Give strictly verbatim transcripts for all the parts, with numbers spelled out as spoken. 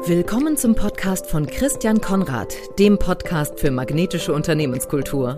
Willkommen zum Podcast von Christian Konrad, dem Podcast für magnetische Unternehmenskultur.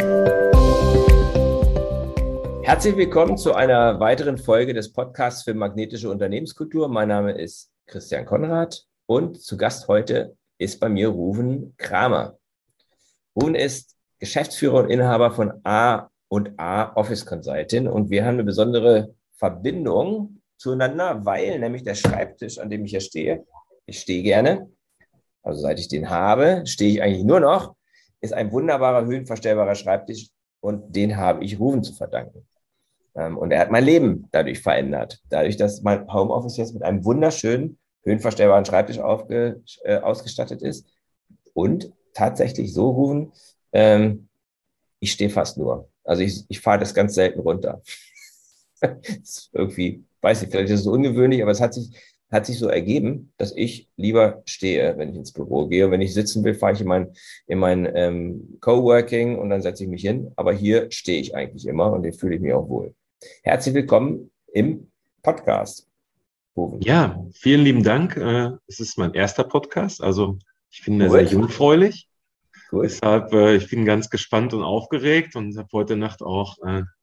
Herzlich willkommen zu einer weiteren Folge des Podcasts für magnetische Unternehmenskultur. Mein Name ist Christian Konrad und zu Gast heute ist bei mir Ruven Kramer. Ruven ist Geschäftsführer und Inhaber von A und A Office Consulting und wir haben eine besondere Verbindung zueinander, weil nämlich der Schreibtisch, an dem ich hier stehe, ich stehe gerne, also seit ich den habe, stehe ich eigentlich nur noch, ist ein wunderbarer, höhenverstellbarer Schreibtisch und den habe ich Ruven zu verdanken. Und er hat mein Leben dadurch verändert. Dadurch, dass mein Homeoffice jetzt mit einem wunderschönen, höhenverstellbaren Schreibtisch aufge, äh, ausgestattet ist. Und tatsächlich so, Ruven, ähm, ich stehe fast nur. Also ich, ich fahre das ganz selten runter. Das ist irgendwie, weiß ich, vielleicht ist es ungewöhnlich, aber es hat sich, hat sich so ergeben, dass ich lieber stehe, wenn ich ins Büro gehe. Und wenn ich sitzen will, fahre ich in mein, in mein ähm, Coworking und dann setze ich mich hin. Aber hier stehe ich eigentlich immer und hier fühle ich mich auch wohl. Herzlich willkommen im Podcast, Ruven. Ja, vielen lieben Dank. Es ist mein erster Podcast, also ich bin Gut. sehr jungfräulich. Gut. Deshalb, ich bin ganz gespannt und aufgeregt und habe heute Nacht auch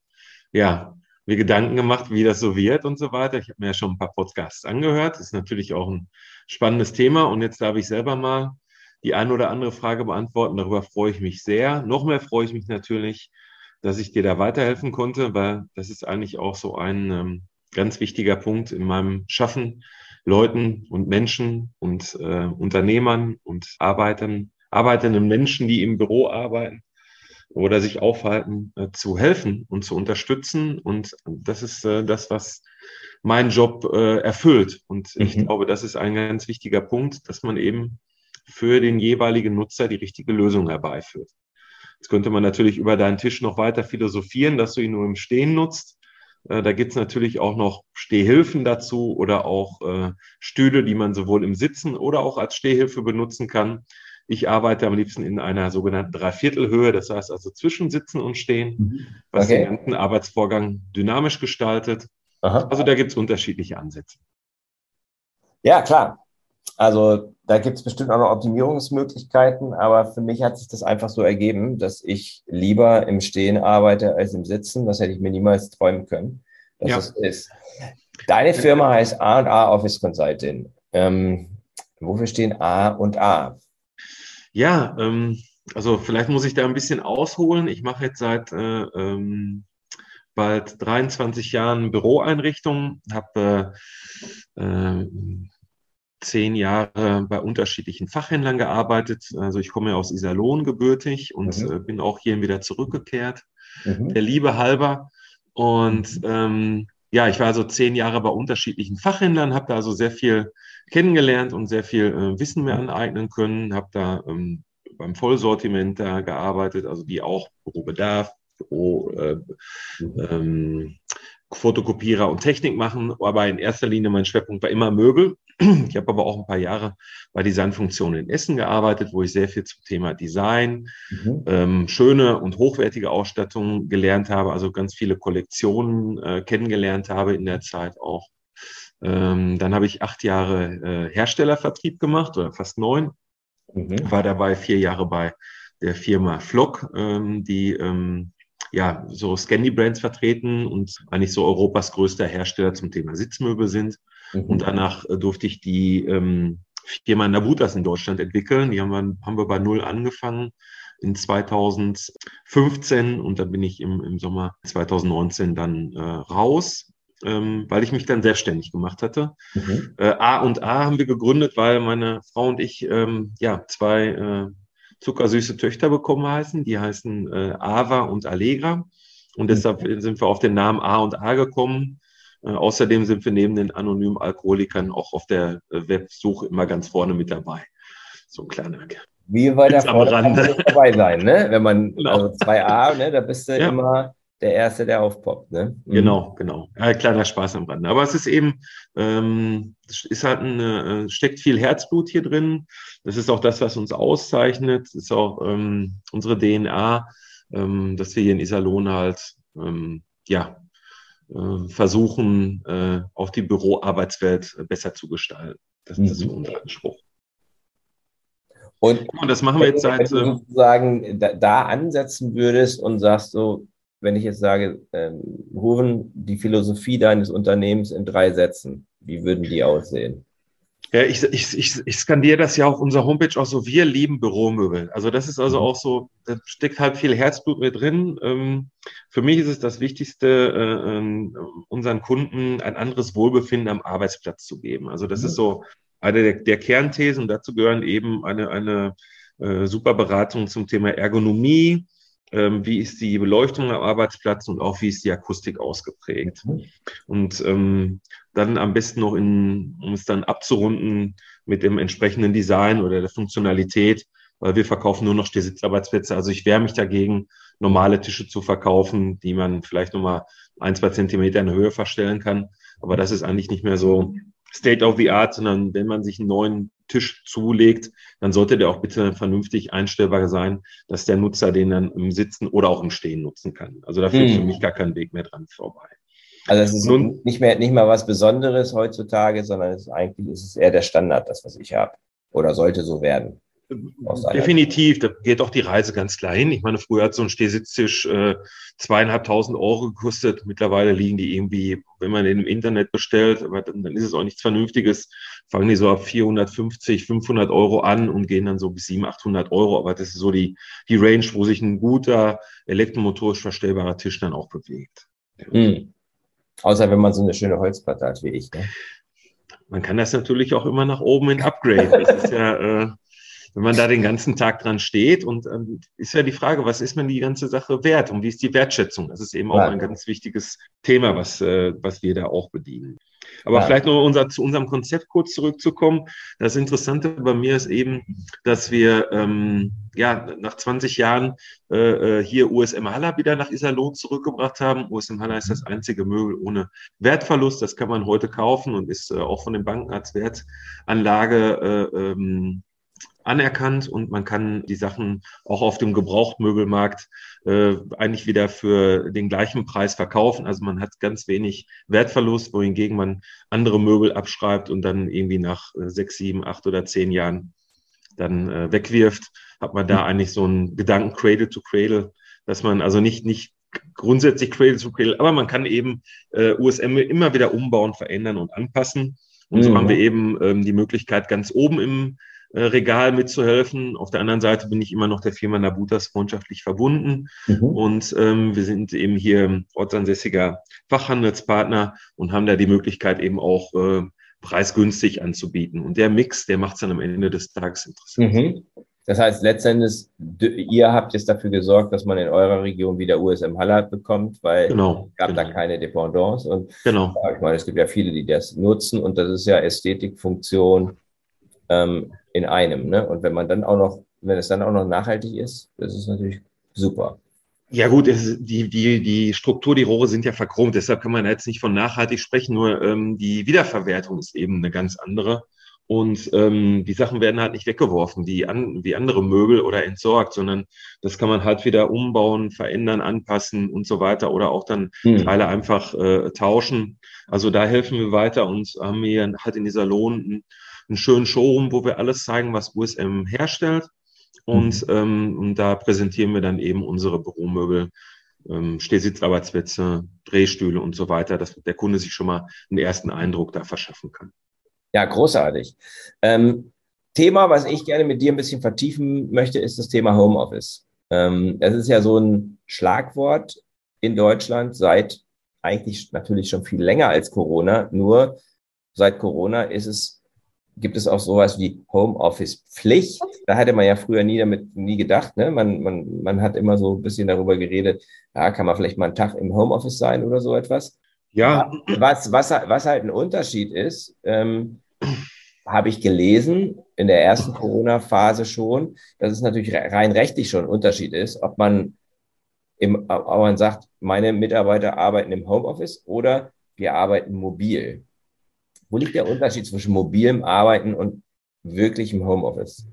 ja, mir Gedanken gemacht, wie das so wird und so weiter. Ich habe mir ja schon ein paar Podcasts angehört. Das ist natürlich auch ein spannendes Thema und jetzt darf ich selber mal die eine oder andere Frage beantworten. Darüber freue ich mich sehr. Noch mehr freue ich mich natürlich, dass ich dir da weiterhelfen konnte, weil das ist eigentlich auch so ein ähm, ganz wichtiger Punkt in meinem Schaffen, Leuten und Menschen und äh, Unternehmern und Arbeitern, arbeitenden Menschen, die im Büro arbeiten oder sich aufhalten, äh, zu helfen und zu unterstützen. Und das ist äh, das, was meinen Job äh, erfüllt. Und mhm. ich glaube, das ist ein ganz wichtiger Punkt, dass man eben für den jeweiligen Nutzer die richtige Lösung herbeiführt. Jetzt könnte man natürlich über deinen Tisch noch weiter philosophieren, dass du ihn nur im Stehen nutzt. Äh, da gibt es natürlich auch noch Stehhilfen dazu oder auch äh, Stühle, die man sowohl im Sitzen oder auch als Stehhilfe benutzen kann. Ich arbeite am liebsten in einer sogenannten Dreiviertelhöhe, das heißt also zwischen Sitzen und Stehen, was okay. den ganzen Arbeitsvorgang dynamisch gestaltet. Aha. Also da gibt es unterschiedliche Ansätze. Ja, klar. Also da gibt es bestimmt auch noch Optimierungsmöglichkeiten, aber für mich hat sich das einfach so ergeben, dass ich lieber im Stehen arbeite als im Sitzen. Das hätte ich mir niemals träumen können, dass ja. das ist. Deine Firma heißt A und A Office Consulting. Ähm, wofür stehen A und A? Ja, ähm, also vielleicht muss ich da ein bisschen ausholen. Ich mache jetzt seit äh, ähm, bald dreiundzwanzig Jahren Büroeinrichtungen, habe äh, äh, zehn Jahre bei unterschiedlichen Fachhändlern gearbeitet. Also ich komme ja aus Iserlohn gebürtig und mhm. äh, bin auch hierhin wieder zurückgekehrt, mhm. der Liebe halber. Und ähm, ja, ich war also zehn Jahre bei unterschiedlichen Fachhändlern, habe da also sehr viel kennengelernt und sehr viel äh, Wissen mir aneignen können, habe da ähm, beim Vollsortiment da gearbeitet, also die auch Bürobedarf, Büro, äh, ähm, Fotokopierer und Technik machen, aber in erster Linie mein Schwerpunkt war immer Möbel. Ich habe aber auch ein paar Jahre bei Designfunktionen in Essen gearbeitet, wo ich sehr viel zum Thema Design, mhm. ähm, schöne und hochwertige Ausstattung gelernt habe, also ganz viele Kollektionen äh, kennengelernt habe in der Zeit auch. Ähm, dann habe ich acht Jahre äh, Herstellervertrieb gemacht oder fast neun, mhm. war dabei vier Jahre bei der Firma Flock, ähm, die ähm, ja so Scandi Brands vertreten und eigentlich so Europas größter Hersteller zum Thema Sitzmöbel sind. Mhm. Und danach äh, durfte ich die ähm, Firma Nabutas in Deutschland entwickeln. Die haben wir, haben wir bei Null angefangen in zweitausendfünfzehn und dann bin ich im, im Sommer zweitausendneunzehn dann äh, raus, ähm, weil ich mich dann selbstständig gemacht hatte. Mhm. Äh, A und A haben wir gegründet, weil meine Frau und ich ähm, ja zwei äh, zuckersüße Töchter bekommen heißen. Die heißen äh, Ava und Allegra. Und deshalb mhm. sind wir auf den Namen A und A gekommen. Äh, außerdem sind wir neben den anonymen Alkoholikern auch auf der äh, Websuche immer ganz vorne mit dabei. So ein kleiner Wie weiter vorne kann man nicht dabei sein, ne? Wenn man, genau. also zwei A, ne, da bist du ja. immer der Erste, der aufpoppt, ne? Mhm. Genau, genau. Ja, kleiner Spaß am Rande. Aber es ist eben, ähm, es ist halt ein, äh, steckt viel Herzblut hier drin. Das ist auch das, was uns auszeichnet. Das ist auch ähm, unsere D N A, ähm, dass wir hier in Iserlohn halt, ähm, ja, äh, versuchen, äh, auch die Büroarbeitswelt besser zu gestalten. Das, mhm. das ist unser Anspruch. Und, und das machen wir jetzt seit... Wenn du sozusagen da, da ansetzen würdest und sagst so, wenn ich jetzt sage, ähm, Ruven, die Philosophie deines Unternehmens in drei Sätzen, wie würden die aussehen? Ja, ich, ich, ich, ich skandiere das ja auf unserer Homepage auch so, wir lieben Büromöbel. Also das ist also auch so, da steckt halt viel Herzblut mit drin. Ähm, für mich ist es das Wichtigste, äh, äh, unseren Kunden ein anderes Wohlbefinden am Arbeitsplatz zu geben. Also das ist so eine der, der Kernthesen. Dazu gehören eben eine, eine äh, super Beratung zum Thema Ergonomie. Ähm, wie ist die Beleuchtung am Arbeitsplatz und auch wie ist die Akustik ausgeprägt. Und ähm, dann am besten noch, in, um es dann abzurunden, mit dem entsprechenden Design oder der Funktionalität, weil wir verkaufen nur noch Stehsitzarbeitsplätze. Also ich wehre mich dagegen, normale Tische zu verkaufen, die man vielleicht nochmal ein, zwei Zentimeter in der Höhe verstellen kann. Aber das ist eigentlich nicht mehr so State of the Art, sondern wenn man sich einen neuen Tisch zulegt, dann sollte der auch bitte vernünftig einstellbar sein, dass der Nutzer den dann im Sitzen oder auch im Stehen nutzen kann. Also da führt Hm. für mich gar kein Weg mehr dran vorbei. Also es ist Nun, nicht mehr, nicht mal was Besonderes heutzutage, sondern es ist eigentlich ist es eher der Standard, das, was ich habe. Oder sollte so werden. Definitiv, da geht auch die Reise ganz klar hin. Ich meine, früher hat so ein Stehsitztisch äh, zweieinhalbtausend Euro gekostet. Mittlerweile liegen die irgendwie, wenn man den im Internet bestellt, aber dann, dann ist es auch nichts Vernünftiges, fangen die so ab vierhundertfünfzig, fünfhundert Euro an und gehen dann so bis siebenhundert, achthundert Euro. Aber das ist so die, die Range, wo sich ein guter elektromotorisch verstellbarer Tisch dann auch bewegt. Mhm. Außer wenn man so eine schöne Holzplatte hat wie ich. Ne? Man kann das natürlich auch immer nach oben in Upgrade. Das ist ja... Äh, wenn man da den ganzen Tag dran steht und ähm, ist ja die Frage, was ist mir die ganze Sache wert und wie ist die Wertschätzung? Das ist eben auch ja. ein ganz wichtiges Thema, was, äh, was wir da auch bedienen. Aber ja. vielleicht noch unser, zu unserem Konzept kurz zurückzukommen. Das Interessante bei mir ist eben, dass wir ähm, ja nach zwanzig Jahren äh, hier U S M Haller wieder nach Iserlohn zurückgebracht haben. U S M Haller ist das einzige Möbel ohne Wertverlust. Das kann man heute kaufen und ist äh, auch von den Banken als Wertanlage äh, ähm, anerkannt und man kann die Sachen auch auf dem Gebrauchtmöbelmarkt äh, eigentlich wieder für den gleichen Preis verkaufen. Also man hat ganz wenig Wertverlust, wohingegen man andere Möbel abschreibt und dann irgendwie nach äh, sechs, sieben, acht oder zehn Jahren dann äh, wegwirft, hat man da eigentlich so einen Gedanken Cradle to Cradle, dass man also nicht, nicht grundsätzlich Cradle to Cradle, aber man kann eben äh, U S M immer wieder umbauen, verändern und anpassen. Und so mhm. haben wir eben ähm, die Möglichkeit, ganz oben im Regal mitzuhelfen. Auf der anderen Seite bin ich immer noch der Firma Nabutas freundschaftlich verbunden. Mhm. Und ähm, wir sind eben hier ortsansässiger Fachhandelspartner und haben da die Möglichkeit eben auch äh, preisgünstig anzubieten. Und der Mix, der macht es dann am Ende des Tages interessant. Mhm. Das heißt, letztendlich, ihr habt jetzt dafür gesorgt, dass man in eurer Region wieder U S M Haller bekommt, weil genau, es gab genau. da keine Dependance. Und genau. ja, ich meine, es gibt ja viele, die das nutzen und das ist ja Ästhetik, Funktion, ähm, in einem, ne? Und wenn man dann auch noch, wenn es dann auch noch nachhaltig ist, das ist natürlich super. Ja gut, es, die, die, die Struktur, die Rohre sind ja verchromt, deshalb kann man jetzt nicht von nachhaltig sprechen, nur ähm, die Wiederverwertung ist eben eine ganz andere und ähm, die Sachen werden halt nicht weggeworfen, wie, an, wie andere Möbel oder entsorgt, sondern das kann man halt wieder umbauen, verändern, anpassen und so weiter oder auch dann hm. Teile einfach äh, tauschen. Also da helfen wir weiter und haben wir halt in dieser Lohn einen schönen Showroom, wo wir alles zeigen, was U S M herstellt. Und, mhm. ähm, und da präsentieren wir dann eben unsere Büromöbel, ähm, Stehsitzarbeitsplätze, Drehstühle und so weiter, dass der Kunde sich schon mal einen ersten Eindruck da verschaffen kann. Ja, großartig. Ähm, Thema, was ich gerne mit dir ein bisschen vertiefen möchte, ist das Thema Homeoffice. Ähm, das ist ja so ein Schlagwort in Deutschland seit eigentlich natürlich schon viel länger als Corona. Nur seit Corona ist es gibt es auch sowas wie Homeoffice-Pflicht. Da hatte man ja früher nie damit nie gedacht. Ne? Man, man, man hat immer so ein bisschen darüber geredet, ja, kann man vielleicht mal einen Tag im Homeoffice sein oder so etwas. Ja. Was, was, was halt ein Unterschied ist, ähm, habe ich gelesen in der ersten Corona-Phase schon, dass es natürlich rein rechtlich schon ein Unterschied ist, ob man, im, ob man sagt, meine Mitarbeiter arbeiten im Homeoffice oder wir arbeiten mobil. Wo liegt der Unterschied zwischen mobilem Arbeiten und wirklichem Homeoffice?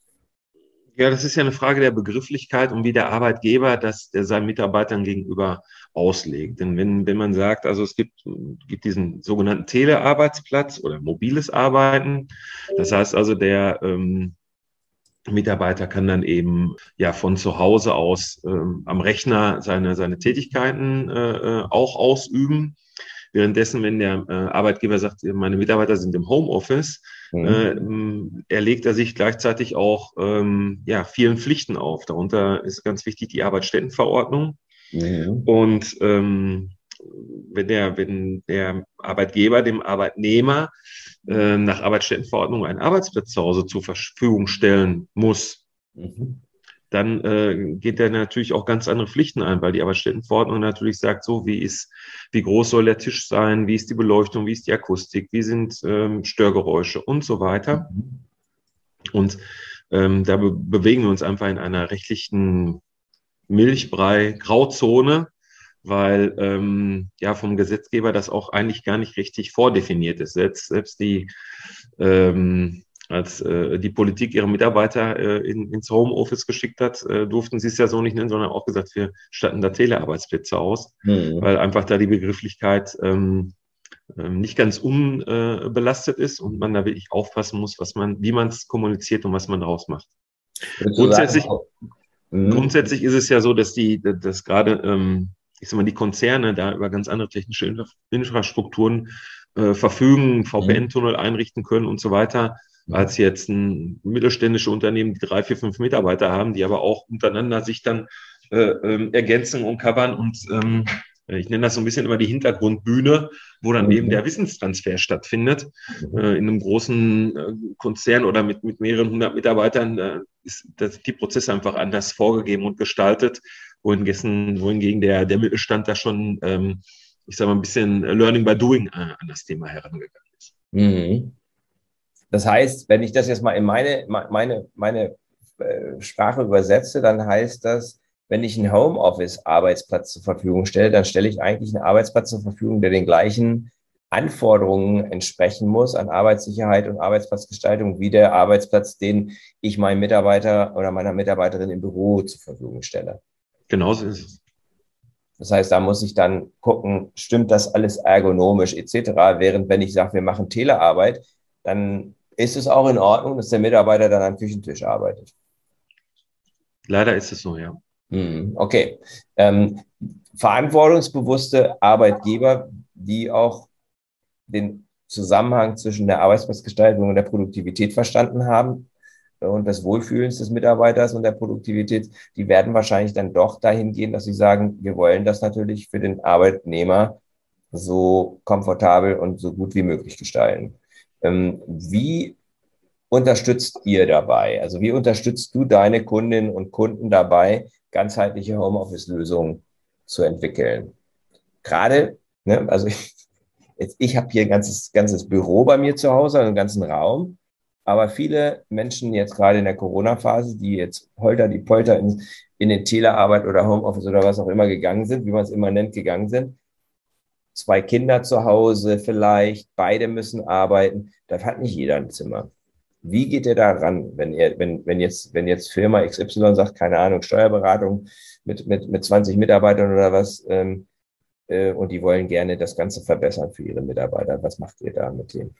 Ja, das ist ja eine Frage der Begrifflichkeit und wie der Arbeitgeber das der seinen Mitarbeitern gegenüber auslegt. Denn wenn, wenn man sagt, also es gibt, gibt diesen sogenannten Telearbeitsplatz oder mobiles Arbeiten, das heißt also, der, ähm, Mitarbeiter kann dann eben ja von zu Hause aus ähm, am Rechner seine, seine Tätigkeiten äh, auch ausüben. Währenddessen, wenn der äh, Arbeitgeber sagt, meine Mitarbeiter sind im Homeoffice, mhm. äh, erlegt er sich gleichzeitig auch ähm, ja, vielen Pflichten auf. Darunter ist ganz wichtig die Arbeitsstättenverordnung. Mhm. Und ähm, wenn der, wenn der Arbeitgeber dem Arbeitnehmer äh, nach Arbeitsstättenverordnung einen Arbeitsplatz zu Hause zur Verfügung stellen muss, mhm. dann äh, geht er natürlich auch ganz andere Pflichten ein, weil die Arbeitsstättenverordnung natürlich sagt, so wie ist, wie groß soll der Tisch sein, wie ist die Beleuchtung, wie ist die Akustik, wie sind ähm, Störgeräusche und so weiter. Mhm. Und ähm, da be- bewegen wir uns einfach in einer rechtlichen Milchbrei-Grauzone, weil ähm, ja vom Gesetzgeber das auch eigentlich gar nicht richtig vordefiniert ist. Selbst, selbst die, ähm, als äh, die Politik ihre Mitarbeiter äh, in, ins Homeoffice geschickt hat, äh, durften sie es ja so nicht nennen, sondern auch gesagt, wir statten da Telearbeitsplätze aus, mhm. weil einfach da die Begrifflichkeit ähm, ähm, nicht ganz unbelastet äh, ist und man da wirklich aufpassen muss, was man, wie man es kommuniziert und was man daraus macht. Grundsätzlich, mhm. grundsätzlich ist es ja so, dass die, dass gerade ähm, ich sag mal, die Konzerne da über ganz andere technische Infrastrukturen äh, verfügen, V P N-Tunnel einrichten können und so weiter, als jetzt ein mittelständische Unternehmen, die drei, vier, fünf Mitarbeiter haben, die aber auch untereinander sich dann äh, ähm, ergänzen und covern und ähm, ich nenne das so ein bisschen immer die Hintergrundbühne, wo dann mhm. eben der Wissenstransfer stattfindet. Mhm. Äh, in einem großen äh, Konzern oder mit, mit mehreren hundert Mitarbeitern äh, ist das, die Prozesse einfach anders vorgegeben und gestaltet, wohingegen, wohingegen der, der Mittelstand da schon, ähm, ich sage mal, ein bisschen Learning by Doing äh, an das Thema herangegangen ist. Mhm. Das heißt, wenn ich das jetzt mal in meine, meine, meine äh, Sprache übersetze, dann heißt das, wenn ich einen Homeoffice-Arbeitsplatz zur Verfügung stelle, dann stelle ich eigentlich einen Arbeitsplatz zur Verfügung, der den gleichen Anforderungen entsprechen muss an Arbeitssicherheit und Arbeitsplatzgestaltung wie der Arbeitsplatz, den ich meinem Mitarbeiter oder meiner Mitarbeiterin im Büro zur Verfügung stelle. Genauso ist es. Das heißt, da muss ich dann gucken, stimmt das alles ergonomisch et cetera. Während wenn ich sage, wir machen Telearbeit, dann ist es auch in Ordnung, dass der Mitarbeiter dann am Küchentisch arbeitet. Leider ist es so, ja. Okay. Ähm, verantwortungsbewusste Arbeitgeber, die auch den Zusammenhang zwischen der Arbeitsplatzgestaltung und der Produktivität verstanden haben und des Wohlfühlens des Mitarbeiters und der Produktivität, die werden wahrscheinlich dann doch dahin gehen, dass sie sagen, wir wollen das natürlich für den Arbeitnehmer so komfortabel und so gut wie möglich gestalten. Ähm, wie unterstützt ihr dabei? Also wie unterstützt du deine Kundinnen und Kunden dabei, ganzheitliche Homeoffice-Lösungen zu entwickeln? Gerade, ne, also ich, jetzt, ich habe hier ein ganzes, ganzes Büro bei mir zu Hause, einen ganzen Raum, aber viele Menschen jetzt gerade in der Corona-Phase, die jetzt holter die Polter in, in den Telearbeit oder Homeoffice oder was auch immer gegangen sind, wie man es immer nennt, gegangen sind, zwei Kinder zu Hause vielleicht, beide müssen arbeiten, da hat nicht jeder ein Zimmer. Wie geht ihr da ran, wenn ihr, wenn, wenn jetzt, wenn jetzt Firma X Y sagt, keine Ahnung, Steuerberatung mit, mit, mit zwanzig Mitarbeitern oder was, ähm, äh, und die wollen gerne das Ganze verbessern für ihre Mitarbeiter. Was macht ihr da mit denen?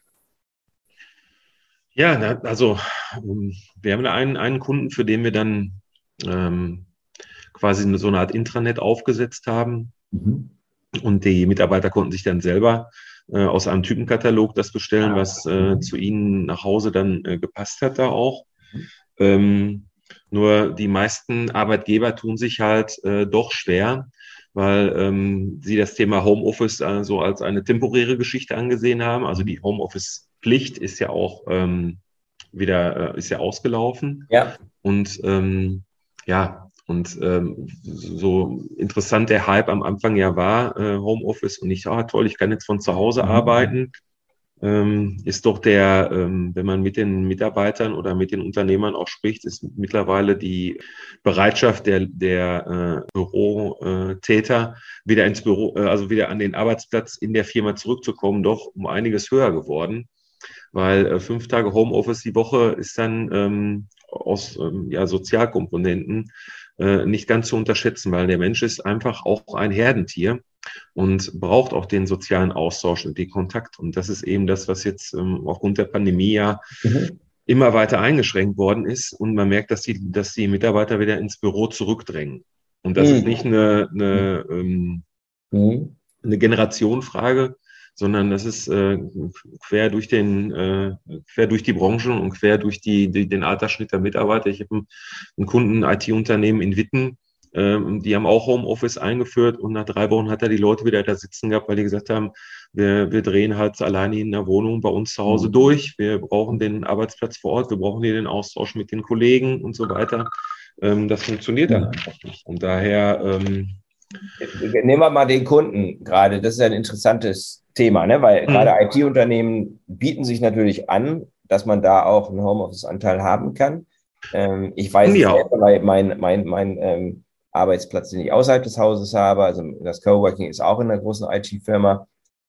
Ja, also wir haben da einen, einen Kunden, für den wir dann ähm, quasi so eine Art Intranet aufgesetzt haben. Mhm. Und die Mitarbeiter konnten sich dann selber äh, aus einem Typenkatalog das bestellen, was äh, zu ihnen nach Hause dann äh, gepasst hat da auch. Ähm, nur die meisten Arbeitgeber tun sich halt äh, doch schwer, weil ähm, sie das Thema Homeoffice äh, so als eine temporäre Geschichte angesehen haben. Also die Homeoffice-Pflicht ist ja auch ähm, wieder, äh, ist ja ausgelaufen. Ja. Und ähm, ja, Und ähm, so interessant der Hype am Anfang ja war, äh, Homeoffice, und ich, ah toll, ich kann jetzt von zu Hause mhm. arbeiten, ähm, ist doch der, ähm, wenn man mit den Mitarbeitern oder mit den Unternehmern auch spricht, ist mittlerweile die Bereitschaft der, der äh, Bürotäter, wieder ins Büro, äh, also wieder an den Arbeitsplatz in der Firma zurückzukommen, doch um einiges höher geworden. Weil äh, fünf Tage Homeoffice die Woche ist dann ähm, aus ähm, ja, Sozialkomponenten äh, nicht ganz zu unterschätzen, weil der Mensch ist einfach auch ein Herdentier und braucht auch den sozialen Austausch und den Kontakt. Und das ist eben das, was jetzt ähm, aufgrund der Pandemie ja mhm. immer weiter eingeschränkt worden ist und man merkt, dass die, dass die Mitarbeiter wieder ins Büro zurückdrängen. Und das Mhm. ist nicht eine, eine, ähm, Mhm. eine Generationenfrage, sondern das ist äh, quer durch den, äh, quer durch die Branchen und quer durch die, die, den Altersschnitt der Mitarbeiter. Ich habe einen, einen Kunden, ein I T-Unternehmen in Witten, ähm, die haben auch Homeoffice eingeführt und nach drei Wochen hat er die Leute wieder da sitzen gehabt, weil die gesagt haben, wir, wir drehen halt alleine in der Wohnung bei uns zu Hause durch. Wir brauchen den Arbeitsplatz vor Ort, wir brauchen hier den Austausch mit den Kollegen und so weiter. Ähm, das funktioniert dann einfach nicht. Und daher ähm, Nehmen wir mal den Kunden gerade. Das ist ja ein interessantes Thema, ne? Weil gerade Mhm. I T-Unternehmen bieten sich natürlich an, dass man da auch einen Homeoffice-Anteil haben kann. Ähm, ich weiß es ja, selber, weil mein, mein, mein ähm, Arbeitsplatz, den ich außerhalb des Hauses habe, also das Coworking ist auch in einer großen I T-Firma.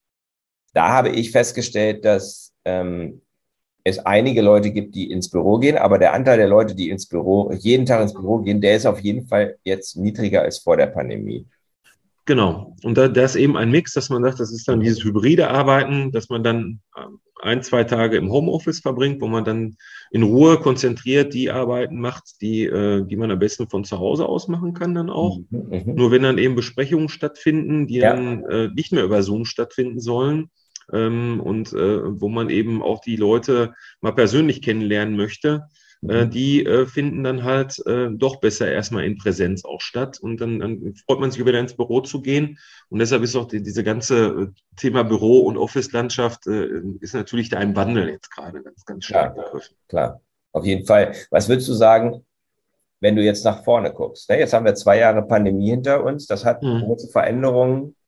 Da habe ich festgestellt, dass ähm, es einige Leute gibt, die ins Büro gehen, aber der Anteil der Leute, die ins Büro, jeden Tag ins Büro gehen, der ist auf jeden Fall jetzt niedriger als vor der Pandemie. genau. Und da, da ist eben ein Mix, dass man sagt, das ist dann dieses hybride Arbeiten, dass man dann ähm, ein, zwei Tage im Homeoffice verbringt, wo man dann in Ruhe konzentriert die Arbeiten macht, die, äh, die man am besten von zu Hause aus machen kann dann auch. Mhm, mhm. Nur wenn dann eben Besprechungen stattfinden, die Ja. dann äh, nicht mehr über Zoom stattfinden sollen, ähm, und äh, wo man eben auch die Leute mal persönlich kennenlernen möchte, äh, die äh, finden dann halt äh, doch besser erstmal in Präsenz auch statt. Und dann, dann freut man sich wieder ins Büro zu gehen. Und deshalb ist auch die, diese ganze äh, Thema Büro- und Office-Landschaft äh, ist natürlich da im Wandel jetzt gerade ganz, ganz stark Klar, begriffen. klar, auf jeden Fall. Was würdest du sagen, wenn du jetzt nach vorne guckst? Ne? Jetzt haben wir zwei Jahre Pandemie hinter uns. Das hat Mhm. große Veränderungen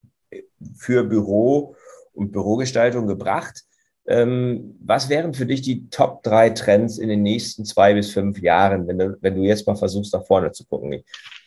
für Büro und Bürogestaltung gebracht. Ähm, was wären für dich die Top drei Trends in den nächsten zwei bis fünf Jahren, wenn du, wenn du jetzt mal versuchst, nach vorne zu gucken?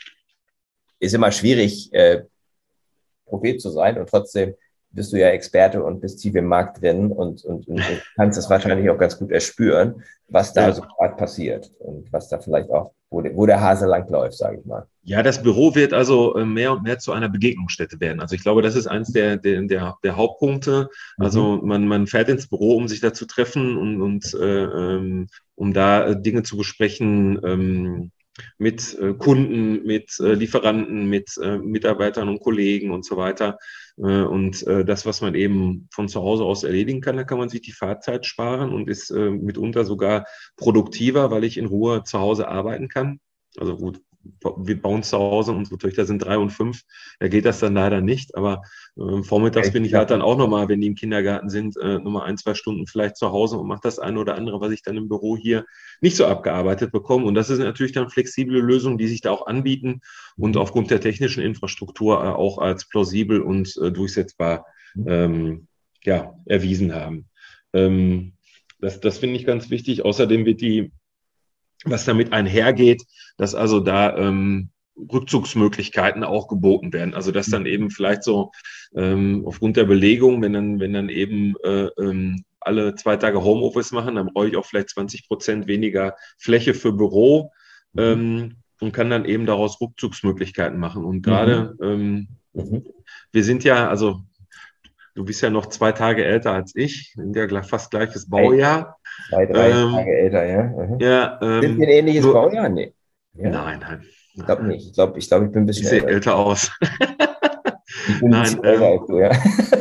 Ist immer schwierig, äh, Prophet zu sein und trotzdem bist du ja Experte und bist tief im Markt drin und, und, und kannst das wahrscheinlich auch ganz gut erspüren, was da Ja. so gerade passiert und was da vielleicht auch, wo, de, wo der Hase langläuft, sage ich mal. Ja, das Büro wird also äh, mehr und mehr zu einer Begegnungsstätte werden. Also ich glaube, das ist eins der, der, der, der Hauptpunkte. Also Mhm. man, man fährt ins Büro, um sich da zu treffen und, und äh, ähm, um da äh, Dinge zu besprechen, ähm, mit äh, Kunden, mit äh, Lieferanten, mit äh, Mitarbeitern und Kollegen und so weiter. Äh, und äh, das, was man eben von zu Hause aus erledigen kann, da kann man sich die Fahrzeit sparen und ist äh, mitunter sogar produktiver, weil ich in Ruhe zu Hause arbeiten kann. Also gut, wir bauen zu Hause, unsere Töchter sind drei und fünf, da geht das dann leider nicht, aber äh, vormittags bin ich halt dann auch nochmal, wenn die im Kindergarten sind, äh, nochmal ein, zwei Stunden vielleicht zu Hause und mache das eine oder andere, was ich dann im Büro hier nicht so abgearbeitet bekomme. Und das ist natürlich dann flexible Lösungen, die sich da auch anbieten und aufgrund der technischen Infrastruktur äh, auch als plausibel und äh, durchsetzbar ähm, ja, erwiesen haben. Ähm, das das finde ich ganz wichtig. Außerdem wird die, was damit einhergeht, dass also da ähm, Rückzugsmöglichkeiten auch geboten werden. Also dass dann eben vielleicht so ähm, aufgrund der Belegung, wenn dann, wenn dann eben äh, ähm, alle zwei Tage Homeoffice machen, dann brauche ich auch vielleicht zwanzig Prozent weniger Fläche für Büro ähm, und kann dann eben daraus Rückzugsmöglichkeiten machen. Und gerade ähm, Mhm. wir sind ja, also du bist ja noch zwei Tage älter als ich, sind ja fast gleiches Hey, Baujahr. zwei, drei Ähm, Tage älter, ja. Mhm. ja, Sind wir ähm, ein ähnliches nur, Baujahr? Nee. Ja? nein, nein, Ich nein, glaube nein. nicht. Ich glaube, ich, glaub, ich bin ein bisschen Ich sehe älter. älter aus. Ich bin ein Nein, bisschen älter ähm, als du, ja.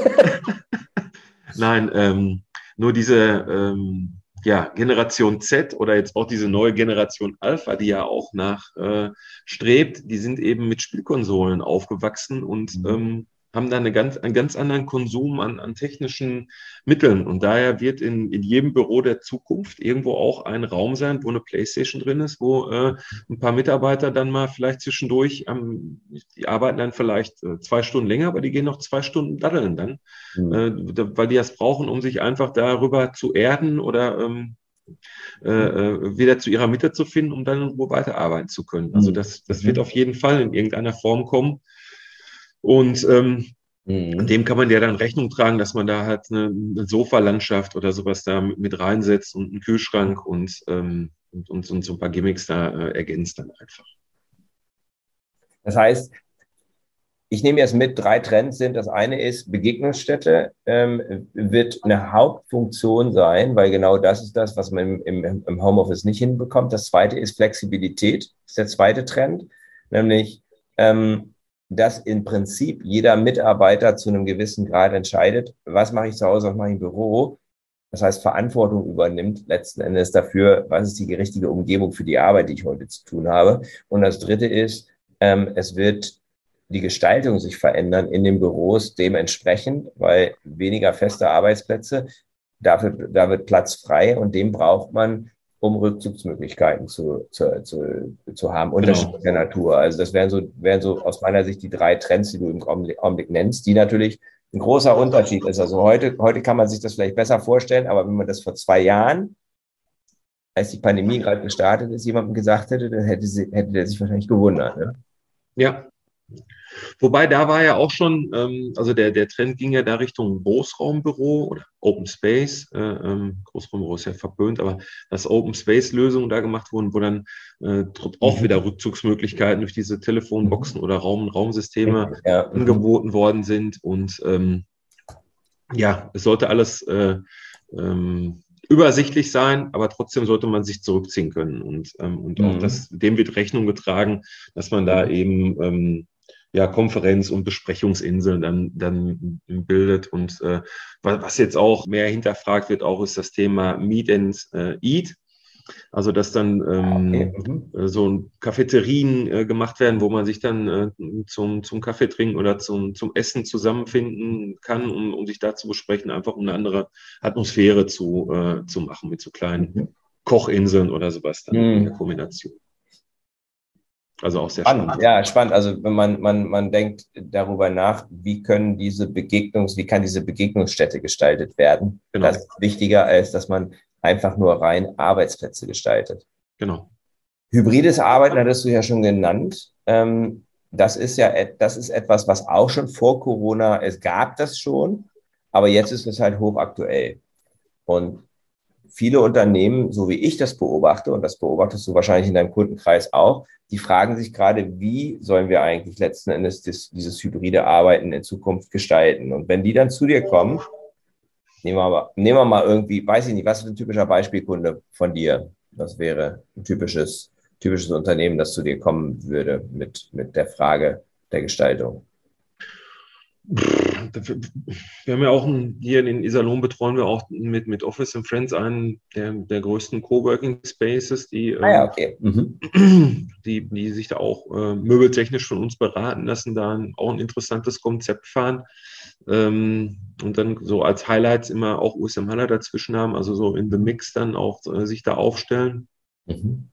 nein, ähm, nur diese ähm, ja, Generation Z oder jetzt auch diese neue Generation Alpha, die ja auch nach äh, strebt, die sind eben mit Spielkonsolen aufgewachsen und ähm, haben da eine ganz, einen ganz anderen Konsum an, an technischen Mitteln. Und daher wird in, in jedem Büro der Zukunft irgendwo auch ein Raum sein, wo eine PlayStation drin ist, wo äh, ein paar Mitarbeiter dann mal vielleicht zwischendurch, ähm, die arbeiten dann vielleicht äh, zwei Stunden länger, aber die gehen noch zwei Stunden daddeln dann, äh, weil die das brauchen, um sich einfach darüber zu erden oder ähm, äh, äh, wieder zu ihrer Mitte zu finden, um dann in Ruhe weiterarbeiten zu können. Also das, das wird auf jeden Fall in irgendeiner Form kommen. Und ähm, Mhm. dem kann man ja dann Rechnung tragen, dass man da halt eine, eine Sofalandschaft oder sowas da mit, mit reinsetzt und einen Kühlschrank und, ähm, und, und, und so ein paar Gimmicks da äh, ergänzt dann einfach. Das heißt, ich nehme jetzt mit, drei Trends sind. Das eine ist, Begegnungsstätte ähm, wird eine Hauptfunktion sein, weil genau das ist das, was man im, im, im Homeoffice nicht hinbekommt. Das zweite ist Flexibilität, ist der zweite Trend, nämlich, ähm, dass im Prinzip jeder Mitarbeiter zu einem gewissen Grad entscheidet, was mache ich zu Hause, was mache ich im Büro. Das heißt, Verantwortung übernimmt letzten Endes dafür, was ist die richtige Umgebung für die Arbeit, die ich heute zu tun habe. Und das dritte ist, ähm, es wird die Gestaltung sich verändern in den Büros dementsprechend, weil weniger feste Arbeitsplätze, dafür, da wird Platz frei und den braucht man, um Rückzugsmöglichkeiten zu, zu, zu, zu haben, unterschiedlicher genau. Natur. Also das wären so, wären so aus meiner Sicht die drei Trends, die du im Augenblick nennst, die natürlich ein großer Unterschied ist. Also heute, heute kann man sich das vielleicht besser vorstellen, aber wenn man das vor zwei Jahren, als die Pandemie gerade gestartet ist, jemandem gesagt hätte, dann hätte, sie, hätte der sich wahrscheinlich gewundert. Ne? Ja. Wobei da war ja auch schon, ähm, also der, der Trend ging ja da Richtung Großraumbüro oder Open Space. Äh, ähm, Großraumbüro ist ja verpönt, aber dass Open Space Lösungen da gemacht wurden, wo dann äh, auch mhm. wieder Rückzugsmöglichkeiten durch diese Telefonboxen mhm. oder Raum, Raumsysteme ja. angeboten mhm. worden sind. Und ähm, ja, es sollte alles äh, ähm, übersichtlich sein, aber trotzdem sollte man sich zurückziehen können. Und, ähm, und mhm. auch das, dem wird Rechnung getragen, dass man da eben ähm, ja, Konferenz- und Besprechungsinseln dann, dann bildet. Und äh, was jetzt auch mehr hinterfragt wird, auch ist das Thema Meet and äh, Eat. Also, dass dann ähm, okay. mhm. so Cafeterien äh, gemacht werden, wo man sich dann äh, zum, zum Kaffee trinken oder zum, zum Essen zusammenfinden kann, um, um sich da zu besprechen, einfach um eine andere Atmosphäre zu, äh, zu machen mit so kleinen mhm. Kochinseln oder sowas dann mhm. in der Kombination. Also auch sehr spannend. spannend. Ja, spannend. Also wenn man, man, man denkt darüber nach, wie können diese Begegnungs, wie kann diese Begegnungsstätte gestaltet werden? Genau. Das ist wichtiger, als dass man einfach nur rein Arbeitsplätze gestaltet. Genau. Hybrides Arbeiten hattest du ja schon genannt. Ähm, das ist ja, das ist etwas, was auch schon vor Corona, es gab das schon, aber jetzt ist es halt hochaktuell. Und viele Unternehmen, so wie ich das beobachte, und das beobachtest du wahrscheinlich in deinem Kundenkreis auch, die fragen sich gerade, wie sollen wir eigentlich letzten Endes das, dieses hybride Arbeiten in Zukunft gestalten? Und wenn die dann zu dir kommen, nehmen wir mal, nehmen wir mal irgendwie, weiß ich nicht, was ist ein typischer Beispielkunde von dir? Was wäre ein typisches, typisches Unternehmen, das zu dir kommen würde mit, mit der Frage der Gestaltung? Wir haben ja auch ein, hier in Iserlohn betreuen wir auch mit, mit Office and Friends einen der, der größten Coworking Spaces, die, ah ja, okay. mhm. die, die sich da auch äh, möbeltechnisch von uns beraten lassen, da ein, auch ein interessantes Konzept fahren. Ähm, und dann so als Highlights immer auch U S M Haller dazwischen haben, also so in the Mix dann auch äh, sich da aufstellen. Mhm.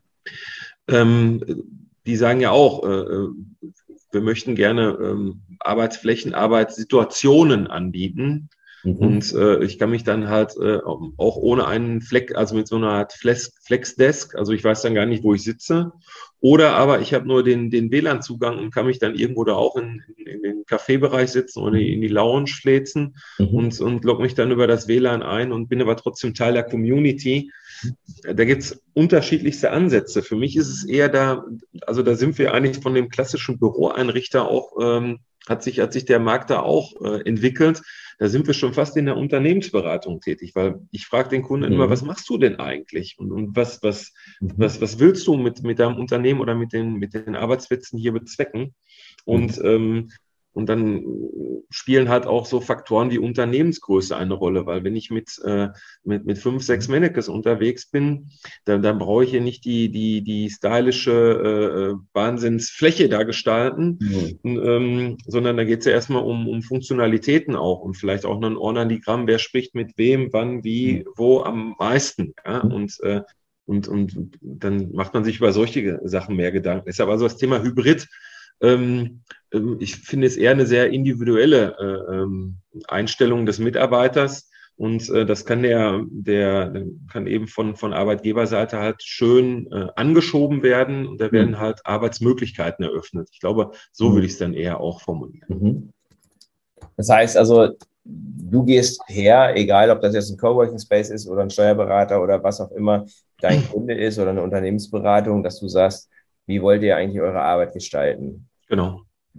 Ähm, die sagen ja auch, äh, wir möchten gerne ähm, Arbeitsflächen, Arbeitssituationen anbieten. Mhm. Und äh, ich kann mich dann halt äh, auch ohne einen Fleck, also mit so einer Art Flex, Flexdesk, also ich weiß dann gar nicht, wo ich sitze. Oder aber ich habe nur den, den W L A N-Zugang und kann mich dann irgendwo da auch in, in, in den Kaffeebereich sitzen oder in die Lounge fläzen mhm. und, und logge mich dann über das W L A N ein und bin aber trotzdem Teil der Community. Da gibt es unterschiedlichste Ansätze. Für mich ist es eher da, also da sind wir eigentlich von dem klassischen Büroeinrichter auch, ähm, hat sich, hat sich der Markt da auch äh, entwickelt. Da sind wir schon fast in der Unternehmensberatung tätig, weil ich frage den Kunden mhm. immer, was machst du denn eigentlich? Und, und was, was, mhm. was, was willst du mit, mit deinem Unternehmen oder mit den, mit den Arbeitsplätzen hier bezwecken? Und mhm. ähm, Und dann spielen halt auch so Faktoren wie Unternehmensgröße eine Rolle, weil wenn ich mit, äh, mit, mit fünf, sechs Mannequins unterwegs bin, dann, dann brauche ich hier nicht die, die, die stylische äh, Wahnsinnsfläche da gestalten, mhm. ähm, sondern da geht es ja erstmal um, um Funktionalitäten auch und vielleicht auch noch ein Organigramm, wer spricht mit wem, wann, wie, mhm. wo am meisten. Ja? Mhm. Und, äh, und, und dann macht man sich über solche Sachen mehr Gedanken. Deshalb also das Thema Hybrid. Ähm, ich finde es eher eine sehr individuelle äh, ähm, Einstellung des Mitarbeiters und äh, das kann der, der kann eben von, von Arbeitgeberseite halt schön äh, angeschoben werden und da werden mhm. halt Arbeitsmöglichkeiten eröffnet. Ich glaube, so mhm. würde ich es dann eher auch formulieren. Mhm. Das heißt also, du gehst her, egal ob das jetzt ein Coworking Space ist oder ein Steuerberater oder was auch immer dein Kunde ist oder eine Unternehmensberatung, dass du sagst, wie wollt ihr eigentlich eure Arbeit gestalten? Genau.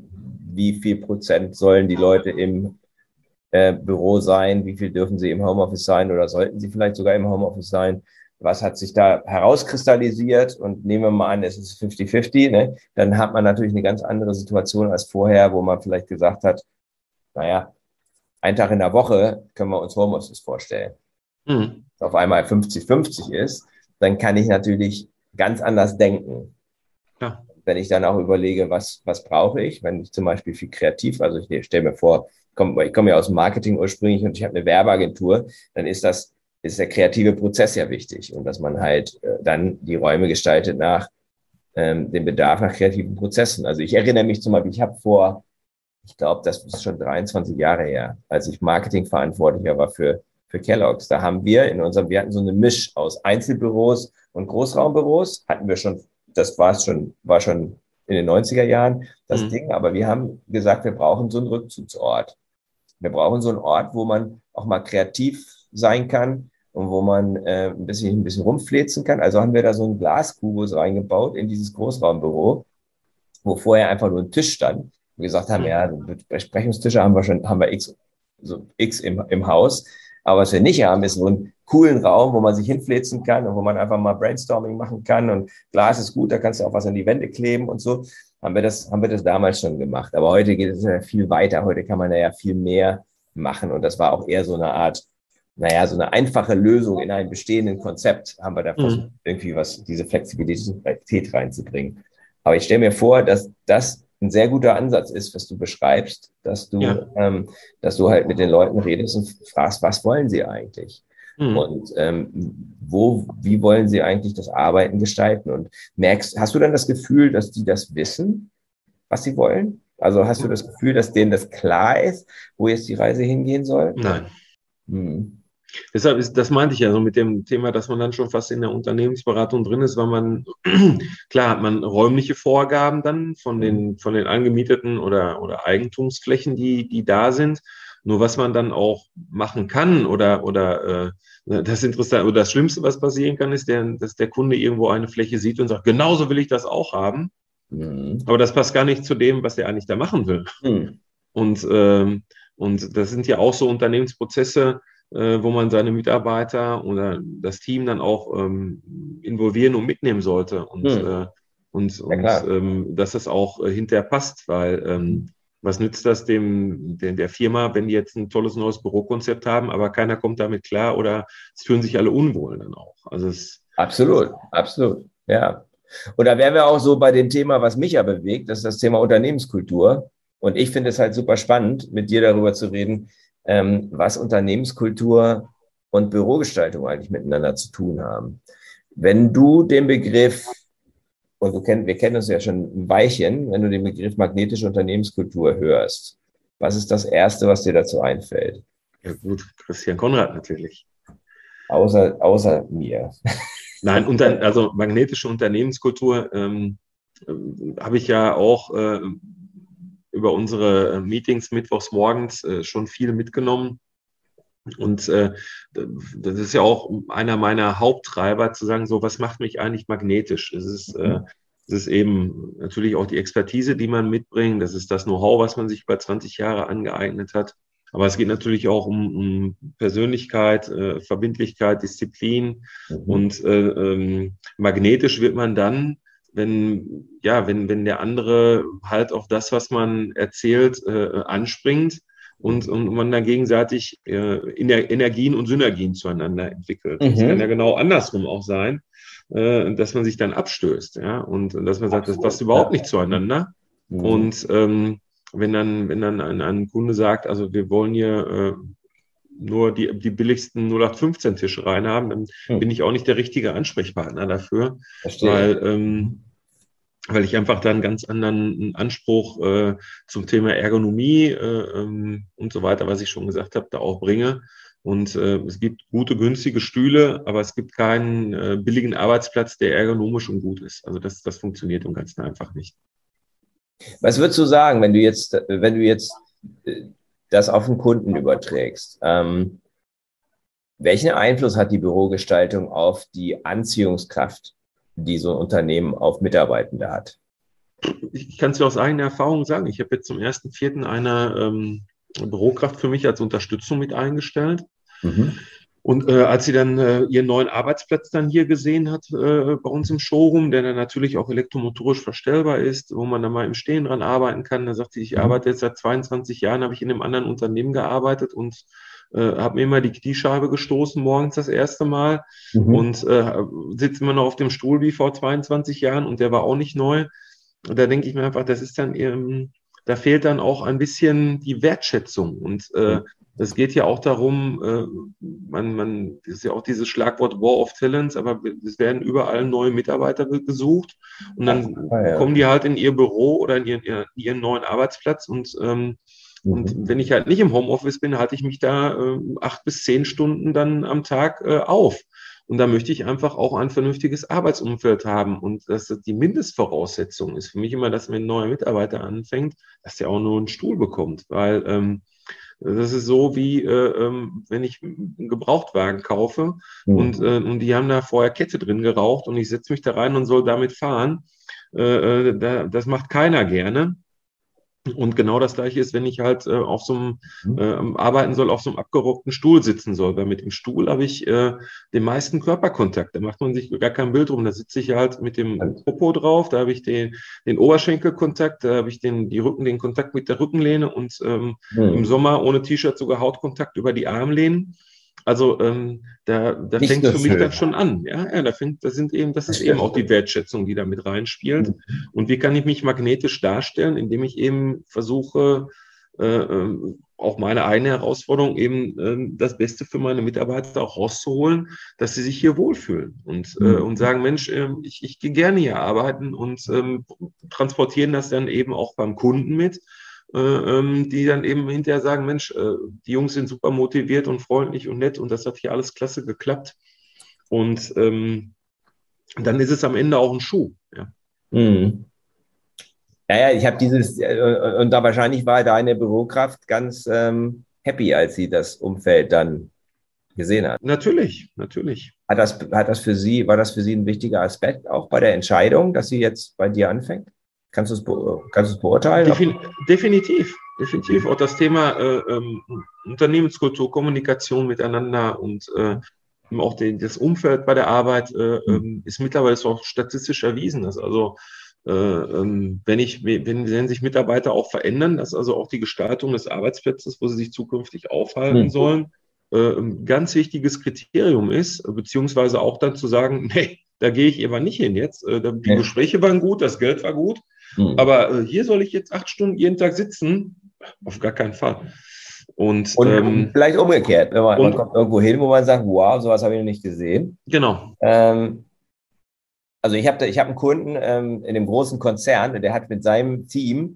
wie viel Prozent sollen die Leute im äh, Büro sein, wie viel dürfen sie im Homeoffice sein oder sollten sie vielleicht sogar im Homeoffice sein? Was hat sich da herauskristallisiert? Und nehmen wir mal an, es ist fünfzig fünfzig, ne? Dann hat man natürlich eine ganz andere Situation als vorher, wo man vielleicht gesagt hat, naja, ein Tag in der Woche können wir uns Homeoffice vorstellen. Mhm. Auf einmal fünfzig fünfzig ist, dann kann ich natürlich ganz anders denken. Ja. Wenn ich dann auch überlege, was, was brauche ich, wenn ich zum Beispiel viel kreativ, also ich stelle mir vor, ich komme, ich komme ja aus dem Marketing ursprünglich und ich habe eine Werbeagentur, dann ist das ist der kreative Prozess ja wichtig und dass man halt äh, dann die Räume gestaltet nach ähm, dem Bedarf nach kreativen Prozessen. Also ich erinnere mich zum Beispiel, ich habe vor, ich glaube, das ist schon dreiundzwanzig Jahre her, als ich Marketingverantwortlicher war für, für Kellogg's. Da haben wir in unserem, wir hatten so eine Misch aus Einzelbüros und Großraumbüros, hatten wir schon, das war es schon, war schon in den neunziger Jahren das mhm. Ding, aber wir haben gesagt, wir brauchen so einen Rückzugsort. Wir brauchen so einen Ort, wo man auch mal kreativ sein kann und wo man äh, ein bisschen ein bisschen rumfläzen kann. Also haben wir da so einen Glaskubus reingebaut in dieses Großraumbüro, wo vorher einfach nur ein Tisch stand. Wir gesagt haben, ja, Besprechungstische haben wir schon, haben wir x, so x im, im Haus. Aber was wir nicht haben, ist so einen coolen Raum, wo man sich hinfläzen kann und wo man einfach mal Brainstorming machen kann. Und Glas ist gut, da kannst du auch was an die Wände kleben und so. Haben wir das, haben wir das damals schon gemacht. Aber heute geht es ja viel weiter. Heute kann man ja viel mehr machen. Und das war auch eher so eine Art, naja, so eine einfache Lösung in einem bestehenden Konzept haben wir da versucht, mhm. irgendwie was, diese Flexibilität reinzubringen. Aber ich stelle mir vor, dass das ein sehr guter Ansatz ist, was du beschreibst, dass du, ja. ähm, dass du halt mit den Leuten redest und fragst, was wollen sie eigentlich? Mhm. Und ähm, wo, wie wollen sie eigentlich das Arbeiten gestalten? Und merkst, hast du dann das Gefühl, dass die das wissen, was sie wollen? Also hast du das Gefühl, dass denen das klar ist, wo jetzt die Reise hingehen soll? Nein. Mhm. Deshalb ist, das meinte ich ja so mit dem Thema, dass man dann schon fast in der Unternehmensberatung drin ist, weil man, klar hat man räumliche Vorgaben dann von den, von den angemieteten oder, oder Eigentumsflächen, die, die da sind. Nur was man dann auch machen kann oder, oder, äh, das Interessante oder das Schlimmste, was passieren kann, ist, der, dass der Kunde irgendwo eine Fläche sieht und sagt, genauso will ich das auch haben. Mhm. Aber das passt gar nicht zu dem, was er eigentlich da machen will. Mhm. Und, ähm, und das sind ja auch so Unternehmensprozesse, wo man seine Mitarbeiter oder das Team dann auch ähm, involvieren und mitnehmen sollte und, hm. äh, und, und ja, ähm, dass das auch äh, hinterher passt, weil ähm, was nützt das dem, dem der Firma, wenn die jetzt ein tolles neues Bürokonzept haben, aber keiner kommt damit klar oder es fühlen sich alle unwohl dann auch. Also es, absolut, absolut, ja. Und da wären wir auch so bei dem Thema, was mich ja bewegt, das ist das Thema Unternehmenskultur. Und ich finde es halt super spannend, mit dir darüber zu reden, Ähm, was Unternehmenskultur und Bürogestaltung eigentlich miteinander zu tun haben. Wenn du den Begriff, und du kenn, wir kennen uns ja schon ein Weilchen, wenn du den Begriff magnetische Unternehmenskultur hörst, was ist das Erste, was dir dazu einfällt? Ja gut, Christian Konrad natürlich. Außer, außer mir. Nein, unter, also magnetische Unternehmenskultur ähm, äh, habe ich ja auch äh, über unsere Meetings mittwochs morgens äh, schon viel mitgenommen. Und äh, das ist ja auch einer meiner Haupttreiber, zu sagen, so, was macht mich eigentlich magnetisch? Es ist, äh, es ist eben natürlich auch die Expertise, die man mitbringt. Das ist das Know-how, was man sich über zwanzig Jahre angeeignet hat. Aber es geht natürlich auch um, um Persönlichkeit, äh, Verbindlichkeit, Disziplin. Mhm. Und äh, ähm, magnetisch wird man dann, wenn, ja, wenn, wenn der andere halt auf das, was man erzählt, äh, anspringt und, und man dann gegenseitig äh, Energien und Synergien zueinander entwickelt. Es mhm. kann ja genau andersrum auch sein, äh, dass man sich dann abstößt, ja, und, und dass man sagt, Absolut. Das passt überhaupt nicht zueinander. Mhm. Und ähm, wenn dann, wenn dann ein, ein Kunde sagt, also wir wollen hier äh, nur die, die billigsten null acht fünfzehn Tische rein haben, dann hm. bin ich auch nicht der richtige Ansprechpartner dafür, Verstehe. weil ähm, weil ich einfach da einen ganz anderen Anspruch äh, zum Thema Ergonomie äh, ähm, und so weiter, was ich schon gesagt habe, da auch bringe. Und äh, es gibt gute, günstige Stühle, aber es gibt keinen äh, billigen Arbeitsplatz, der ergonomisch und gut ist. Also das, das funktioniert im Ganzen einfach nicht. Was würdest du sagen, wenn du jetzt, wenn du jetzt das auf den Kunden überträgst? Ähm, welchen Einfluss hat die Bürogestaltung auf die Anziehungskraft, die so ein Unternehmen auf Mitarbeitende hat? ich kann es dir aus eigener Erfahrung sagen. Ich habe jetzt zum ersten Vierten eine ähm, Bürokraft für mich als Unterstützung mit eingestellt. Mhm. Und äh, als sie dann äh, ihren neuen Arbeitsplatz dann hier gesehen hat äh, bei uns im Showroom, der dann natürlich auch elektromotorisch verstellbar ist, wo man dann mal im Stehen dran arbeiten kann, da sagt sie, ich Mhm. arbeite jetzt seit zweiundzwanzig Jahren, habe ich in einem anderen Unternehmen gearbeitet und äh, habe mir immer die Kniescheibe gestoßen morgens das erste Mal Mhm. und äh, sitze immer noch auf dem Stuhl wie vor zweiundzwanzig Jahren und der war auch nicht neu. Und da denke ich mir einfach, das ist dann eben, da fehlt dann auch ein bisschen die Wertschätzung und äh, das geht ja auch darum, äh, man, man, das ist ja auch dieses Schlagwort War of Talents, aber es werden überall neue Mitarbeiter gesucht und dann Ah, ja. kommen die halt in ihr Büro oder in ihren, in ihren neuen Arbeitsplatz und, ähm, Mhm. und wenn ich halt nicht im Homeoffice bin, halte ich mich da äh, acht bis zehn Stunden dann am Tag äh, auf. Und da möchte ich einfach auch ein vernünftiges Arbeitsumfeld haben. Und das ist die Mindestvoraussetzung ist für mich immer, dass wenn ein neuer Mitarbeiter anfängt, dass er auch nur einen Stuhl bekommt, weil ähm, das ist so wie, äh, ähm, wenn ich einen Gebrauchtwagen kaufe Mhm. und, äh, und die haben da vorher Kette drin geraucht und ich setze mich da rein und soll damit fahren. Äh, äh, da, das macht keiner gerne. Und genau das Gleiche ist, wenn ich halt äh, auf so einem äh, arbeiten soll, auf so einem abgerockten Stuhl sitzen soll. Weil mit dem Stuhl habe ich äh, den meisten Körperkontakt. Da macht man sich gar kein Bild drum. Da sitze ich halt mit dem Popo drauf, da habe ich den, den Oberschenkelkontakt, da habe ich den, die Rücken, den Kontakt mit der Rückenlehne und ähm, Mhm. im Sommer ohne T-Shirt sogar Hautkontakt über die Armlehnen. Also ähm, da, da Nicht fängt es so für mich schön. dann schon an. Ja, ja da fängt, das sind eben, das Das ist eben stimmt. auch die Wertschätzung, die da mit reinspielt. Mhm. Und wie kann ich mich magnetisch darstellen, indem ich eben versuche, äh, äh, auch meine eigene Herausforderung, eben äh, das Beste für meine Mitarbeiter auch rauszuholen, dass sie sich hier wohlfühlen und, äh, Mhm. und sagen, Mensch, äh, ich, ich gehe gerne hier arbeiten und ähm, transportieren das dann eben auch beim Kunden mit, äh, ähm, die dann eben hinterher sagen, Mensch, äh, die Jungs sind super motiviert und freundlich und nett und das hat hier alles klasse geklappt. Und ähm, dann ist es am Ende auch ein Schuh. Ja. Mhm. Ja, ja, ich habe dieses, äh, und da wahrscheinlich war deine Bürokraft ganz ähm, happy, als sie das Umfeld dann gesehen hat. Natürlich, natürlich. Hat das, hat das für Sie, war das für Sie ein wichtiger Aspekt, auch bei der Entscheidung, dass sie jetzt bei dir anfängt? Kannst du es, be kannst du es beurteilen? Defin definitiv, definitiv. Auch das Thema äh, ähm, Unternehmenskultur, Kommunikation miteinander und äh, auch den, das Umfeld bei der Arbeit äh, ähm, ist mittlerweile auch statistisch erwiesen. Dass also äh, ähm, wenn ich, wenn, wenn sich Mitarbeiter auch verändern, dass also auch die Gestaltung des Arbeitsplatzes, wo sie sich zukünftig aufhalten Mhm. sollen, äh, ein ganz wichtiges Kriterium ist, beziehungsweise auch dann zu sagen, nee, da gehe ich aber nicht hin jetzt. Äh, die Ja. Gespräche waren gut, das Geld war gut. Mhm. Aber äh, hier soll ich jetzt acht Stunden jeden Tag sitzen? Auf gar keinen Fall. Und, Und ähm, vielleicht umgekehrt, wenn man, man und kommt irgendwo hin, wo man sagt, wow, sowas habe ich noch nicht gesehen. genau. Ähm, also ich habe ich hab einen Kunden ähm, in einem großen Konzern, der hat mit seinem Team,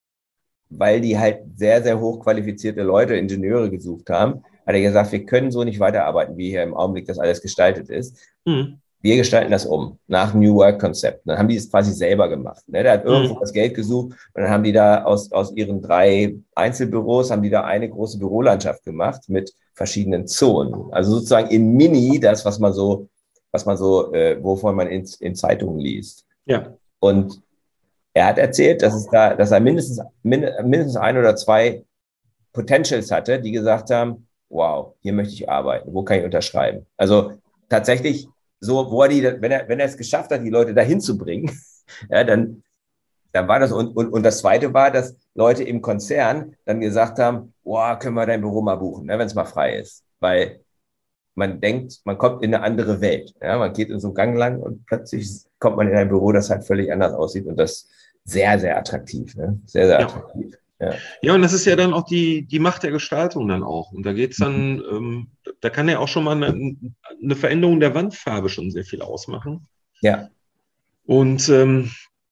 weil die halt sehr, sehr hochqualifizierte Leute, Ingenieure gesucht haben, hat er gesagt, wir können so nicht weiterarbeiten, wie hier im Augenblick das alles gestaltet ist. Hm. Wir gestalten das um, nach New Work-Konzept. Dann haben die es quasi selber gemacht. Ne? Der hat irgendwo Hm. das Geld gesucht und dann haben die da aus, aus ihren drei Einzelbüros, haben die da eine große Bürolandschaft gemacht mit verschiedenen Zonen. Also sozusagen in Mini das, was man so, was man so, äh, wovon man in, in Zeitungen liest. Ja. Und er hat erzählt, dass es da, dass er mindestens, mindestens ein oder zwei Potentials hatte, die gesagt haben, wow, hier möchte ich arbeiten, wo kann ich unterschreiben? Also tatsächlich so, wo er die, wenn er, wenn er es geschafft hat, die Leute dahin zu bringen, ja, dann, dann war das, und, und, und das Zweite war, dass Leute im Konzern dann gesagt haben, wow, können wir dein Büro mal buchen, ne, wenn es mal frei ist, weil man denkt, man kommt in eine andere Welt, ja, man geht in so einen Gang lang und plötzlich kommt man in ein Büro, das halt völlig anders aussieht und das sehr, sehr attraktiv, ne? Sehr, sehr Ja. attraktiv. Ja. Ja, und das ist ja dann auch die, die Macht der Gestaltung dann auch. Und da geht's dann, ähm, da kann ja auch schon mal eine, eine Veränderung der Wandfarbe schon sehr viel ausmachen. Ja. Und ähm,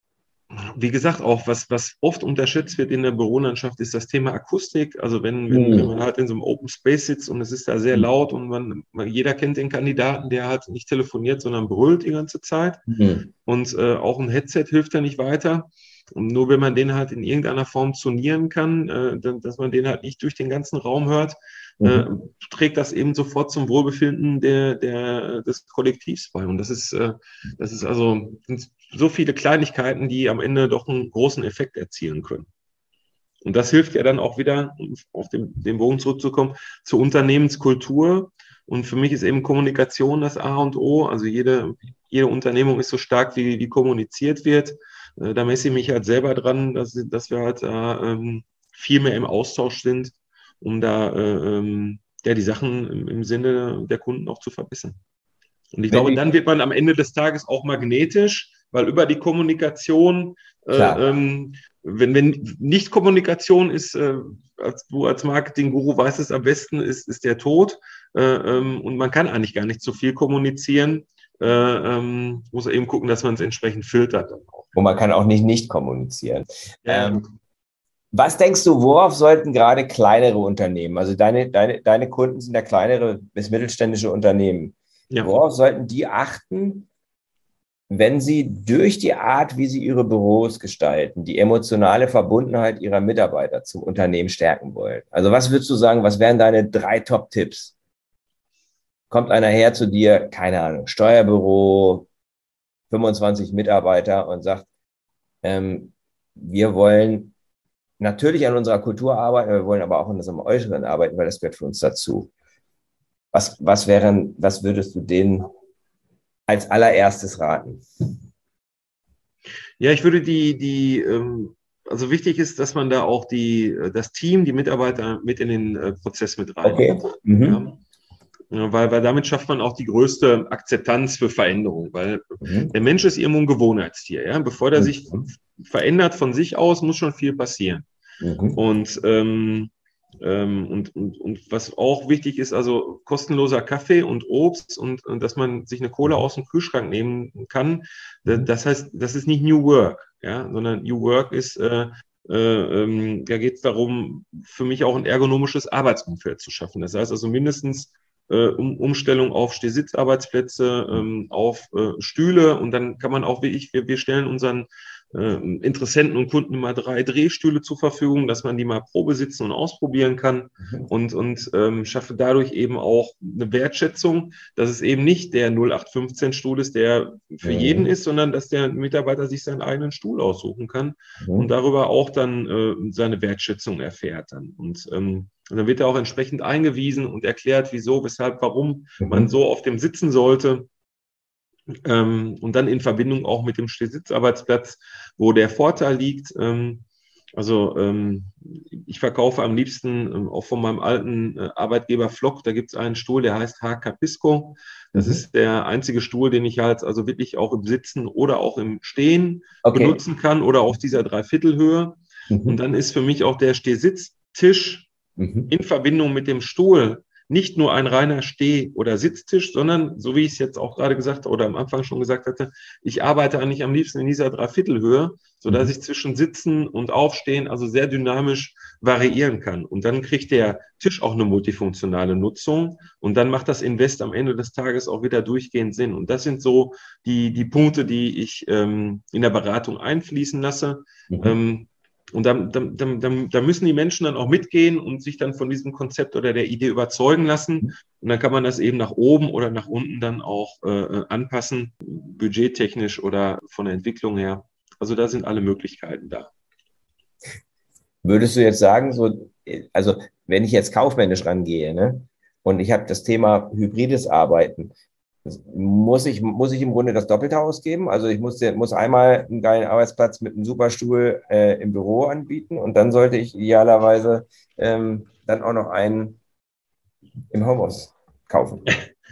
wie gesagt, auch was, was oft unterschätzt wird in der Bürolandschaft, ist das Thema Akustik. Also wenn, wenn, Mhm. wenn man halt in so einem Open Space sitzt und es ist da sehr laut und man, man jeder kennt den Kandidaten, der halt nicht telefoniert, sondern brüllt die ganze Zeit. Mhm. Und äh, auch ein Headset hilft ja nicht weiter. Und nur wenn man den halt in irgendeiner Form zonieren kann, äh, dann, dass man den halt nicht durch den ganzen Raum hört, mhm. äh, trägt das eben sofort zum Wohlbefinden der, der, des Kollektivs bei. Und das ist, äh, das ist also sind so viele Kleinigkeiten, die am Ende doch einen großen Effekt erzielen können. Und das hilft ja dann auch wieder, um auf den, den Bogen zurückzukommen, zur Unternehmenskultur. Und für mich ist eben Kommunikation das A und O. Also jede, jede Unternehmung ist so stark, wie, wie kommuniziert wird. Äh, da messe ich mich halt selber dran, dass, dass wir halt äh, ähm, viel mehr im Austausch sind, um da äh, ähm, ja, die Sachen im, im Sinne der Kunden auch zu verbessern. Und ich Wenn glaube, die- dann wird man am Ende des Tages auch magnetisch, weil über die Kommunikation, äh, ähm, wenn, wenn nicht Kommunikation ist, äh, als du als Marketing-Guru weißt es am besten, ist, ist der Tod. Äh, ähm, und man kann eigentlich gar nicht zu viel kommunizieren. Äh, ähm, muss eben gucken, dass man es entsprechend filtert. Dann auch. Und man kann auch nicht nicht kommunizieren. Ja. Ähm, was denkst du, worauf sollten gerade kleinere Unternehmen, also deine, deine, deine Kunden sind ja kleinere bis mittelständische Unternehmen, Ja. worauf sollten die achten, wenn sie durch die Art, wie sie ihre Büros gestalten, die emotionale Verbundenheit ihrer Mitarbeiter zum Unternehmen stärken wollen? Also was würdest du sagen, was wären deine drei Top-Tipps? Kommt einer her zu dir, keine Ahnung, Steuerbüro, fünfundzwanzig Mitarbeiter und sagt, ähm, wir wollen natürlich an unserer Kultur arbeiten, wir wollen aber auch an unserem Äußeren arbeiten, weil das gehört für uns dazu. Was, was wären, was würdest du denen als allererstes raten? Ja, ich würde die, die, ähm, also wichtig ist, dass man da auch die, das Team, die Mitarbeiter mit in den äh, Prozess mit reinbringt. Okay. Mhm. Ja. Ja, weil, weil damit schafft man auch die größte Akzeptanz für Veränderung, weil Mhm. der Mensch ist irgendwo ein Gewohnheitstier. Ja? Bevor der sich Mhm. verändert von sich aus, muss schon viel passieren. Mhm. Und, ähm, ähm, und, und, und was auch wichtig ist, also kostenloser Kaffee und Obst und, und dass man sich eine Cola aus dem Kühlschrank nehmen kann. Das heißt, das ist nicht New Work, ja? Sondern New Work ist, äh, äh, ähm, da geht es darum, für mich auch ein ergonomisches Arbeitsumfeld zu schaffen. Das heißt also mindestens äh, um, Umstellung auf Stehsitzarbeitsplätze, ähm, auf äh, Stühle und dann kann man auch, wie ich, wir, wir stellen unseren äh, Interessenten und Kunden immer drei Drehstühle zur Verfügung, dass man die mal Probe sitzen und ausprobieren kann Mhm. und, und ähm, schaffe dadurch eben auch eine Wertschätzung, dass es eben nicht der null acht fünfzehn Stuhl ist, der für Mhm. jeden ist, sondern dass der Mitarbeiter sich seinen eigenen Stuhl aussuchen kann Mhm. und darüber auch dann äh, seine Wertschätzung erfährt dann. Und, ähm, und dann wird er auch entsprechend eingewiesen und erklärt, wieso, weshalb, warum Mhm. man so auf dem sitzen sollte. Ähm, und dann in Verbindung auch mit dem Stehsitzarbeitsplatz, wo der Vorteil liegt. Ähm, also ähm, ich verkaufe am liebsten ähm, auch von meinem alten äh, Arbeitgeber Flock, da gibt es einen Stuhl, der heißt H. Capisco. Das Mhm. ist der einzige Stuhl, den ich halt also wirklich auch im Sitzen oder auch im Stehen Okay. benutzen kann oder auf dieser Dreiviertelhöhe. Mhm. Und dann ist für mich auch der Stehsitztisch Mhm. in Verbindung mit dem Stuhl nicht nur ein reiner Steh- oder Sitztisch, sondern, so wie ich es jetzt auch gerade gesagt oder am Anfang schon gesagt hatte, ich arbeite eigentlich am liebsten in dieser Dreiviertelhöhe, sodass Mhm. ich zwischen Sitzen und Aufstehen also sehr dynamisch variieren kann. Und dann kriegt der Tisch auch eine multifunktionale Nutzung und dann macht das Invest am Ende des Tages auch wieder durchgehend Sinn. Und das sind so die, die Punkte, die ich ähm, in der Beratung einfließen lasse. Mhm. Ähm, Und da, da, da, da müssen die Menschen dann auch mitgehen und sich dann von diesem Konzept oder der Idee überzeugen lassen. Und dann kann man das eben nach oben oder nach unten dann auch äh, anpassen, budgettechnisch oder von der Entwicklung her. Also da sind alle Möglichkeiten da. Würdest du jetzt sagen, so, also wenn ich jetzt kaufmännisch rangehe, ne, und ich habe das Thema hybrides Arbeiten, muss ich, muss ich im Grunde das Doppelte ausgeben? Also ich muss, muss einmal einen geilen Arbeitsplatz mit einem Superstuhl äh, im Büro anbieten und dann sollte ich idealerweise ähm, dann auch noch einen im Homeoffice kaufen.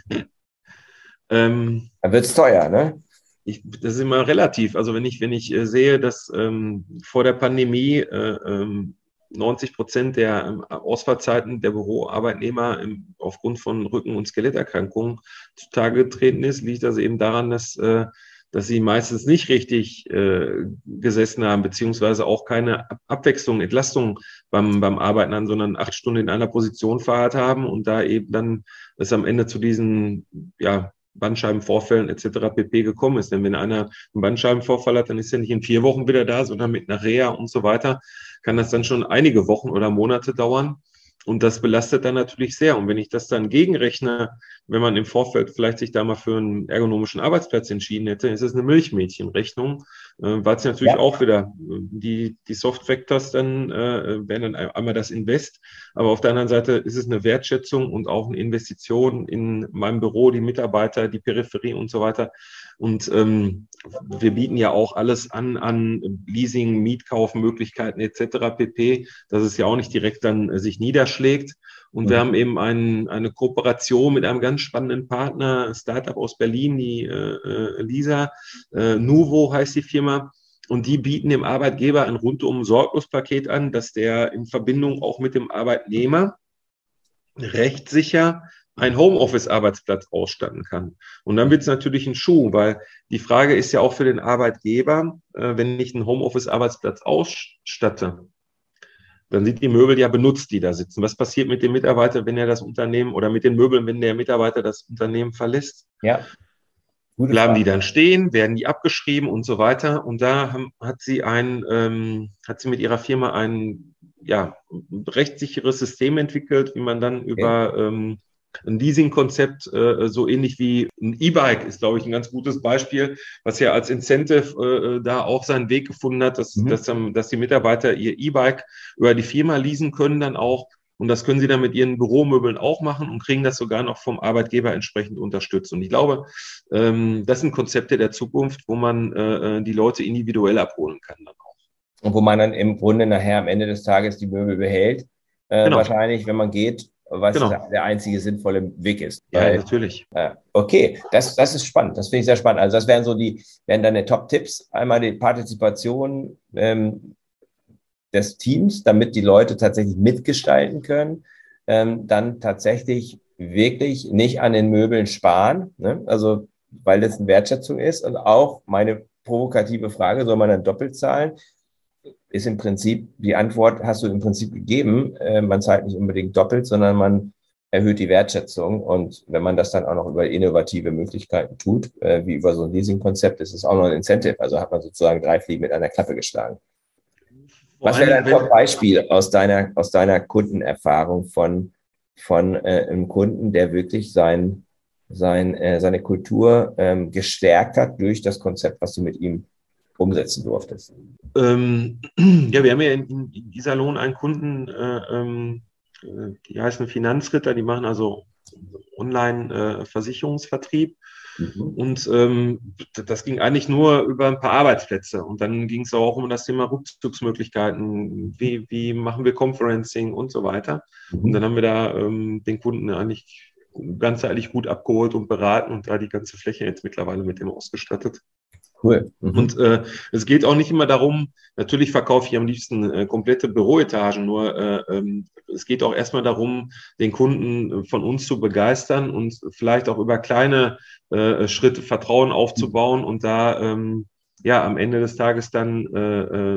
ähm, Dann wird es teuer, ne? Ich, das ist immer relativ. Also wenn ich, wenn ich äh, sehe, dass ähm, vor der Pandemie äh, ähm, neunzig Prozent der ähm, Ausfallzeiten der Büroarbeitnehmer im, aufgrund von Rücken- und Skeletterkrankungen zutage getreten ist, liegt das eben daran, dass, äh, dass sie meistens nicht richtig äh, gesessen haben, beziehungsweise auch keine Abwechslung, Entlastung beim, beim Arbeiten an, sondern acht Stunden in einer Position verharrt haben und da eben dann es am Ende zu diesen, ja, Bandscheibenvorfällen et cetera pp. Gekommen ist. Denn wenn einer einen Bandscheibenvorfall hat, dann ist er nicht in vier Wochen wieder da, sondern mit einer Reha und so weiter kann das dann schon einige Wochen oder Monate dauern. Und das belastet dann natürlich sehr. Und wenn ich das dann gegenrechne, wenn man im Vorfeld vielleicht sich da mal für einen ergonomischen Arbeitsplatz entschieden hätte, ist es eine Milchmädchenrechnung, äh, weil es natürlich Ja. auch wieder die, die Soft Factors dann äh, wären dann einmal das Invest, aber auf der anderen Seite ist es eine Wertschätzung und auch eine Investition in meinem Büro, die Mitarbeiter, die Peripherie und so weiter. Und ähm, wir bieten ja auch alles an, an Leasing, Mietkaufmöglichkeiten et cetera pp., dass es ja auch nicht direkt dann äh, sich niederschlägt. Und wir Mhm. haben eben ein, eine Kooperation mit einem ganz spannenden Partner, ein Startup aus Berlin, die äh, Lisa, äh, Nuvo heißt die Firma. Und die bieten dem Arbeitgeber ein rundum Sorglospaket an, dass der in Verbindung auch mit dem Arbeitnehmer rechtssicher einen Homeoffice-Arbeitsplatz ausstatten kann. Und dann wird es natürlich ein Schuh, weil die Frage ist ja auch für den Arbeitgeber, äh, wenn ich einen Homeoffice-Arbeitsplatz ausstatte, dann sind die Möbel ja benutzt, die da sitzen. Was passiert mit dem Mitarbeiter, wenn er das Unternehmen oder mit den Möbeln, wenn der Mitarbeiter das Unternehmen verlässt? Ja, gute Bleiben Frage. die dann stehen, werden die abgeschrieben und so weiter. Und da haben, hat sie ein, ähm, hat sie mit ihrer Firma ein ja, rechtssicheres System entwickelt, wie man dann über ähm, ein Leasing-Konzept, äh, so ähnlich wie ein E-Bike ist, glaube ich, ein ganz gutes Beispiel, was ja als Incentive äh, da auch seinen Weg gefunden hat, dass, Mhm. dass, ähm, dass die Mitarbeiter ihr E-Bike über die Firma leasen können dann auch. Und das können sie dann mit ihren Büromöbeln auch machen und kriegen das sogar noch vom Arbeitgeber entsprechend unterstützt. Und ich glaube, ähm, das sind Konzepte der Zukunft, wo man äh, die Leute individuell abholen kann dann auch. Und wo man dann im Grunde nachher am Ende des Tages die Möbel behält. Äh, Genau. Wahrscheinlich, wenn man geht, was Genau. der einzige sinnvolle Weg ist. Ja, Weil, natürlich. äh, okay, das, das ist spannend. Das finde ich sehr spannend. Also das wären so die, wären deine Top-Tipps. Einmal die Partizipation ähm, des Teams, damit die Leute tatsächlich mitgestalten können. Ähm, dann tatsächlich wirklich nicht an den Möbeln sparen. Ne? Also, weil das eine Wertschätzung ist. Und auch meine provokative Frage, soll man dann doppelt zahlen? Ist im Prinzip, die Antwort hast du im Prinzip gegeben. Äh, man zahlt nicht unbedingt doppelt, sondern man erhöht die Wertschätzung. Und wenn man das dann auch noch über innovative Möglichkeiten tut, äh, wie über so ein Leasing-Konzept, ist es auch noch ein Incentive. Also hat man sozusagen drei Fliegen mit einer Klappe geschlagen. Was wäre ein Top-Beispiel aus deiner, aus deiner Kundenerfahrung von, von äh, einem Kunden, der wirklich sein, sein, äh, seine Kultur ähm, gestärkt hat durch das Konzept, was du mit ihm umsetzen durftest? Ähm, ja, wir haben ja in, in Iserlohn einen Kunden, äh, ähm, die heißen Finanzritter, die machen also Online-Versicherungsvertrieb. Mhm. Und ähm, das ging eigentlich nur über ein paar Arbeitsplätze. Und dann ging es auch um das Thema Rückzugsmöglichkeiten, wie, wie machen wir Conferencing und so weiter. Mhm. Und dann haben wir da ähm, den Kunden eigentlich ganzheitlich gut abgeholt und beraten und da die ganze Fläche jetzt mittlerweile mit dem ausgestattet. Cool. Mhm. Und äh, es geht auch nicht immer darum, natürlich verkaufe ich am liebsten äh, komplette Büroetagen, nur äh, ähm, es geht auch erstmal darum, den Kunden von uns zu begeistern und vielleicht auch über kleine äh, Schritte Vertrauen aufzubauen und da ähm, ja am Ende des Tages dann äh, äh,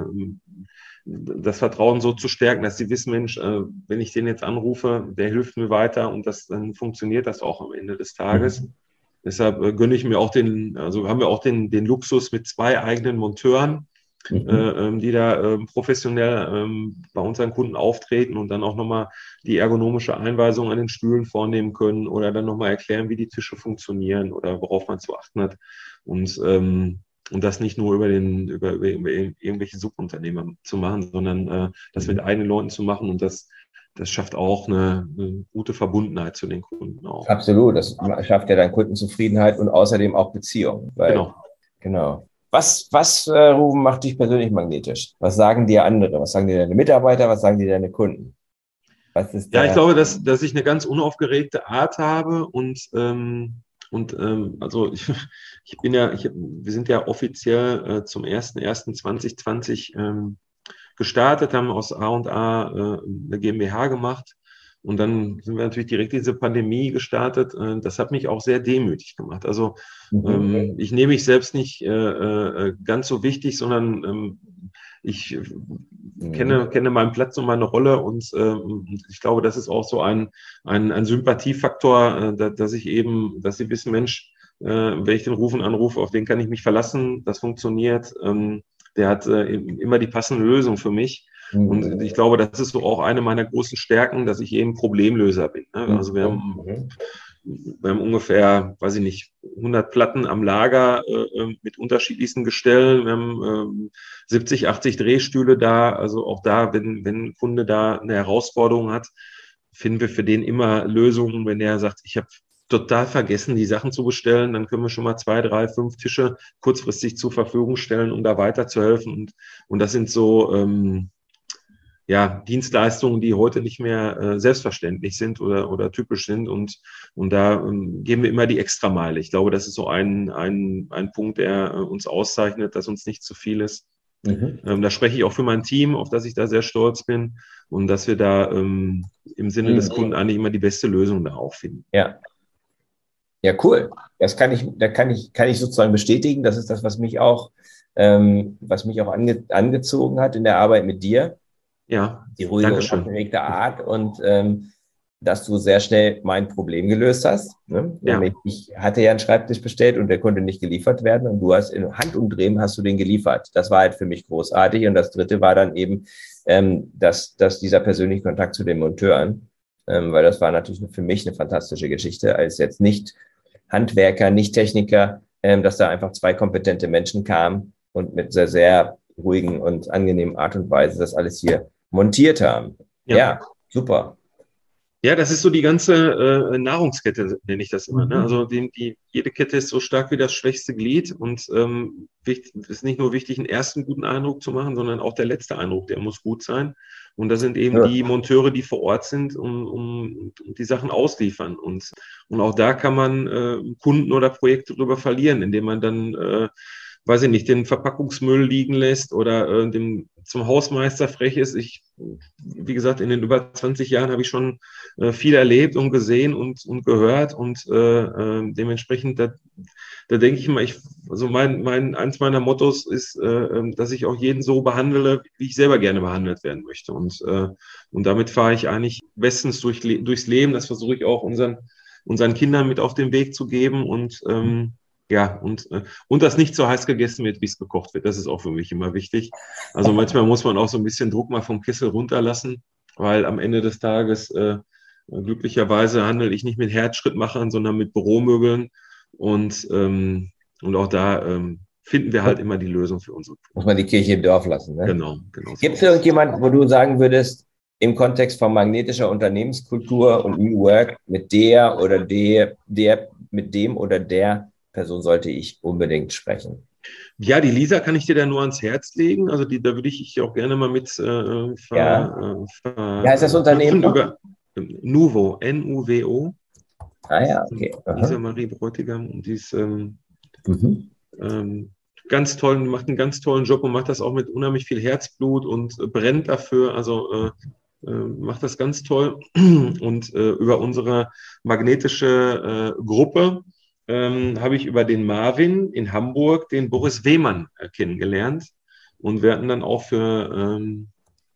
das Vertrauen so zu stärken, dass sie wissen, Mensch, äh, wenn ich den jetzt anrufe, der hilft mir weiter und das, dann funktioniert das auch am Ende des Tages. Mhm. Deshalb äh, gönne ich mir auch den, also haben wir auch den, den Luxus mit zwei eigenen Monteuren, mhm. äh, die da äh, professionell äh, bei unseren Kunden auftreten und dann auch nochmal die ergonomische Einweisung an den Stühlen vornehmen können oder dann nochmal erklären, wie die Tische funktionieren oder worauf man zu achten hat. Und, ähm, und das nicht nur über, den, über, über, über irgendwelche Subunternehmer zu machen, sondern äh, das mit eigenen Leuten zu machen und das Das schafft auch eine, eine gute Verbundenheit zu den Kunden auch. Absolut, das schafft ja dann Kundenzufriedenheit und außerdem auch Beziehung. Weil, genau. Genau. Was, was äh, Ruben, macht dich persönlich magnetisch? Was sagen dir andere? Was sagen dir deine Mitarbeiter? Was sagen dir deine Kunden? Was ist ja, da? ich glaube, dass, dass ich eine ganz unaufgeregte Art habe und, ähm, und ähm, also ich, ich bin ja, ich, wir sind ja offiziell äh, zum ersten ersten zweitausendzwanzig ähm, gestartet, haben aus A und A äh, eine GmbH gemacht und dann sind wir natürlich direkt in diese Pandemie gestartet. Äh, das hat mich auch sehr demütig gemacht. Also mhm. ähm, ich nehme mich selbst nicht äh, äh, ganz so wichtig, sondern ähm, ich mhm. kenne, kenne meinen Platz und meine Rolle und äh, ich glaube, das ist auch so ein, ein, ein Sympathiefaktor, äh, dass ich eben, dass sie wissen, Mensch, äh, wenn ich den Rufen anrufe, auf den kann ich mich verlassen, das funktioniert. Ähm, Der hat äh, immer die passende Lösung für mich. Mhm. Und ich glaube, das ist so auch eine meiner großen Stärken, dass ich eben Problemlöser bin. Ne? Also wir haben, Mhm. wir haben ungefähr, weiß ich nicht, hundert Platten am Lager äh, mit unterschiedlichsten Gestellen. Wir haben äh, siebzig, achtzig Drehstühle da. Also auch da, wenn, wenn ein Kunde da eine Herausforderung hat, finden wir für den immer Lösungen. Wenn er sagt, ich habe total vergessen, die Sachen zu bestellen, dann können wir schon mal zwei, drei, fünf Tische kurzfristig zur Verfügung stellen, um da weiterzuhelfen. Und, und das sind so ähm, ja, Dienstleistungen, die heute nicht mehr äh, selbstverständlich sind oder, oder typisch sind. Und, und da ähm, geben wir immer die Extrameile. Ich glaube, das ist so ein, ein, ein Punkt, der äh, uns auszeichnet, dass uns nicht zu viel ist. Mhm. Ähm, da spreche ich auch für mein Team, auf das ich da sehr stolz bin. Und dass wir da ähm, im Sinne Mhm. des Kunden eigentlich immer die beste Lösung da auch finden. Ja. Ja, cool. Das kann ich, da kann ich, kann ich sozusagen bestätigen. Das ist das, was mich auch, ähm, was mich auch ange, angezogen hat in der Arbeit mit dir. Ja, Die ruhige und Dankeschön. aufgeregte Art und ähm, dass du sehr schnell mein Problem gelöst hast. Ne? Ja. Nämlich, ich hatte ja einen Schreibtisch bestellt und der konnte nicht geliefert werden und du hast in Handumdrehen hast du den geliefert. Das war halt für mich großartig. Und das dritte war dann eben, ähm, dass, dass dieser persönliche Kontakt zu den Monteuren, ähm, weil das war natürlich für mich eine fantastische Geschichte, als jetzt nicht Handwerker, nicht Techniker, ähm, dass da einfach zwei kompetente Menschen kamen und mit sehr, sehr ruhigen und angenehmen Art und Weise das alles hier montiert haben. Ja. Ja, super. Ja, das ist so die ganze äh, Nahrungskette, nenne ich das immer. Ne? Mhm. Also die, die, jede Kette ist so stark wie das schwächste Glied und ähm, wichtig, ist nicht nur wichtig, einen ersten guten Eindruck zu machen, sondern auch der letzte Eindruck, der muss gut sein. Und das sind eben Ja. die Monteure, die vor Ort sind und um, um die Sachen ausliefern. Und, und auch da kann man äh, Kunden oder Projekte drüber verlieren, indem man dann äh, weiß ich nicht, den Verpackungsmüll liegen lässt oder äh, dem zum Hausmeister frech ist. Ich, wie gesagt, in den über zwanzig Jahren habe ich schon äh, viel erlebt und gesehen und, und gehört und äh, äh, dementsprechend, da, da denke ich mal, ich, also mein, mein, eins meiner Mottos ist, äh, dass ich auch jeden so behandle, wie ich selber gerne behandelt werden möchte. Und, äh, und damit fahre ich eigentlich bestens durch, durchs Leben. Das versuche ich auch unseren, unseren Kindern mit auf den Weg zu geben und ähm, ja, und, und das nicht so heiß gegessen wird, wie es gekocht wird. Das ist auch für mich immer wichtig. Also manchmal muss man auch so ein bisschen Druck mal vom Kessel runterlassen, weil am Ende des Tages äh, glücklicherweise handle ich nicht mit Herzschrittmachern, sondern mit Büromöbeln. Und, ähm, und auch da ähm, finden wir halt immer die Lösung für unsere Kunden. Muss man die Kirche im Dorf lassen. Ne? Genau, genau. So Gibt es irgendjemand, wo du sagen würdest, im Kontext von magnetischer Unternehmenskultur und New Work mit der oder der, der mit dem oder der Person sollte ich unbedingt sprechen? Ja, die Lisa kann ich dir da nur ans Herz legen. Also die, da würde ich dich auch gerne mal mit äh, ver, Ja. äh, ver, Wie heißt das Unternehmen? Über, Nuvo, N U W O. Ah ja, okay. Aha. Lisa Marie Bräutigam. Und die ist ähm, Mhm. ähm, ganz toll, macht einen ganz tollen Job und macht das auch mit unheimlich viel Herzblut und äh, brennt dafür. Also äh, äh, macht das ganz toll. Und äh, über unsere magnetische äh, Gruppe ähm, habe ich über den Marvin in Hamburg den Boris Wehmann äh, kennengelernt. Und wir hatten dann auch für ähm,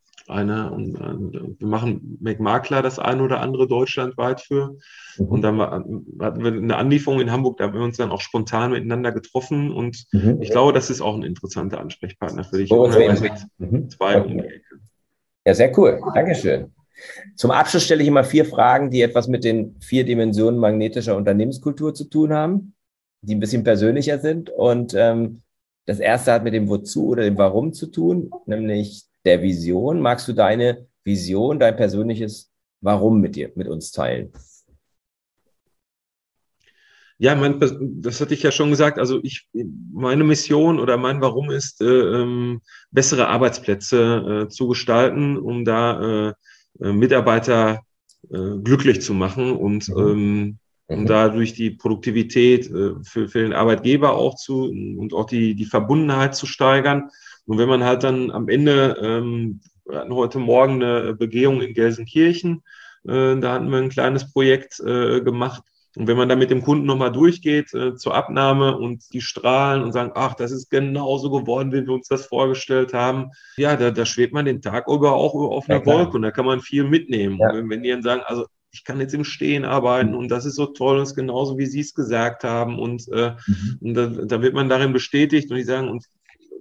eine, und, äh, wir machen McMakler das eine oder andere deutschlandweit für. Mhm. Und dann war, hatten wir eine Anlieferung in Hamburg, da haben wir uns dann auch spontan miteinander getroffen. Und Mhm. ich glaube, das ist auch ein interessanter Ansprechpartner für dich. Boris Mit Wehmann. Mhm. zwei Okay. um die Ecke. Ja, sehr cool. Dankeschön. Zum Abschluss stelle ich immer vier Fragen, die etwas mit den vier Dimensionen magnetischer Unternehmenskultur zu tun haben, die ein bisschen persönlicher sind. Und ähm, das erste hat mit dem Wozu oder dem Warum zu tun, nämlich der Vision. Magst du deine Vision, dein persönliches Warum mit dir, mit uns teilen? Ja, mein, das hatte ich ja schon gesagt. Also ich, meine Mission oder mein Warum ist, äh, ähm, bessere Arbeitsplätze äh, zu gestalten, um da äh, Mitarbeiter äh, glücklich zu machen und Mhm. ähm, um Mhm. dadurch die Produktivität äh, für, für den Arbeitgeber auch zu und auch die, die Verbundenheit zu steigern. Und wenn man halt dann am Ende, ähm, wir hatten heute Morgen eine Begehung in Gelsenkirchen, äh, da hatten wir ein kleines Projekt äh, gemacht. Und wenn man da mit dem Kunden nochmal durchgeht äh, zur Abnahme und die strahlen und sagen, ach, das ist genauso geworden, wie wir uns das vorgestellt haben, ja, da, da schwebt man den Tag über auch auf einer Ja, klar. Wolke und da kann man viel mitnehmen. Ja. Und wenn, wenn die dann sagen, also ich kann jetzt im Stehen arbeiten und das ist so toll und ist genauso, wie Sie es gesagt haben und, äh, Mhm. und da, da wird man darin bestätigt und die sagen, und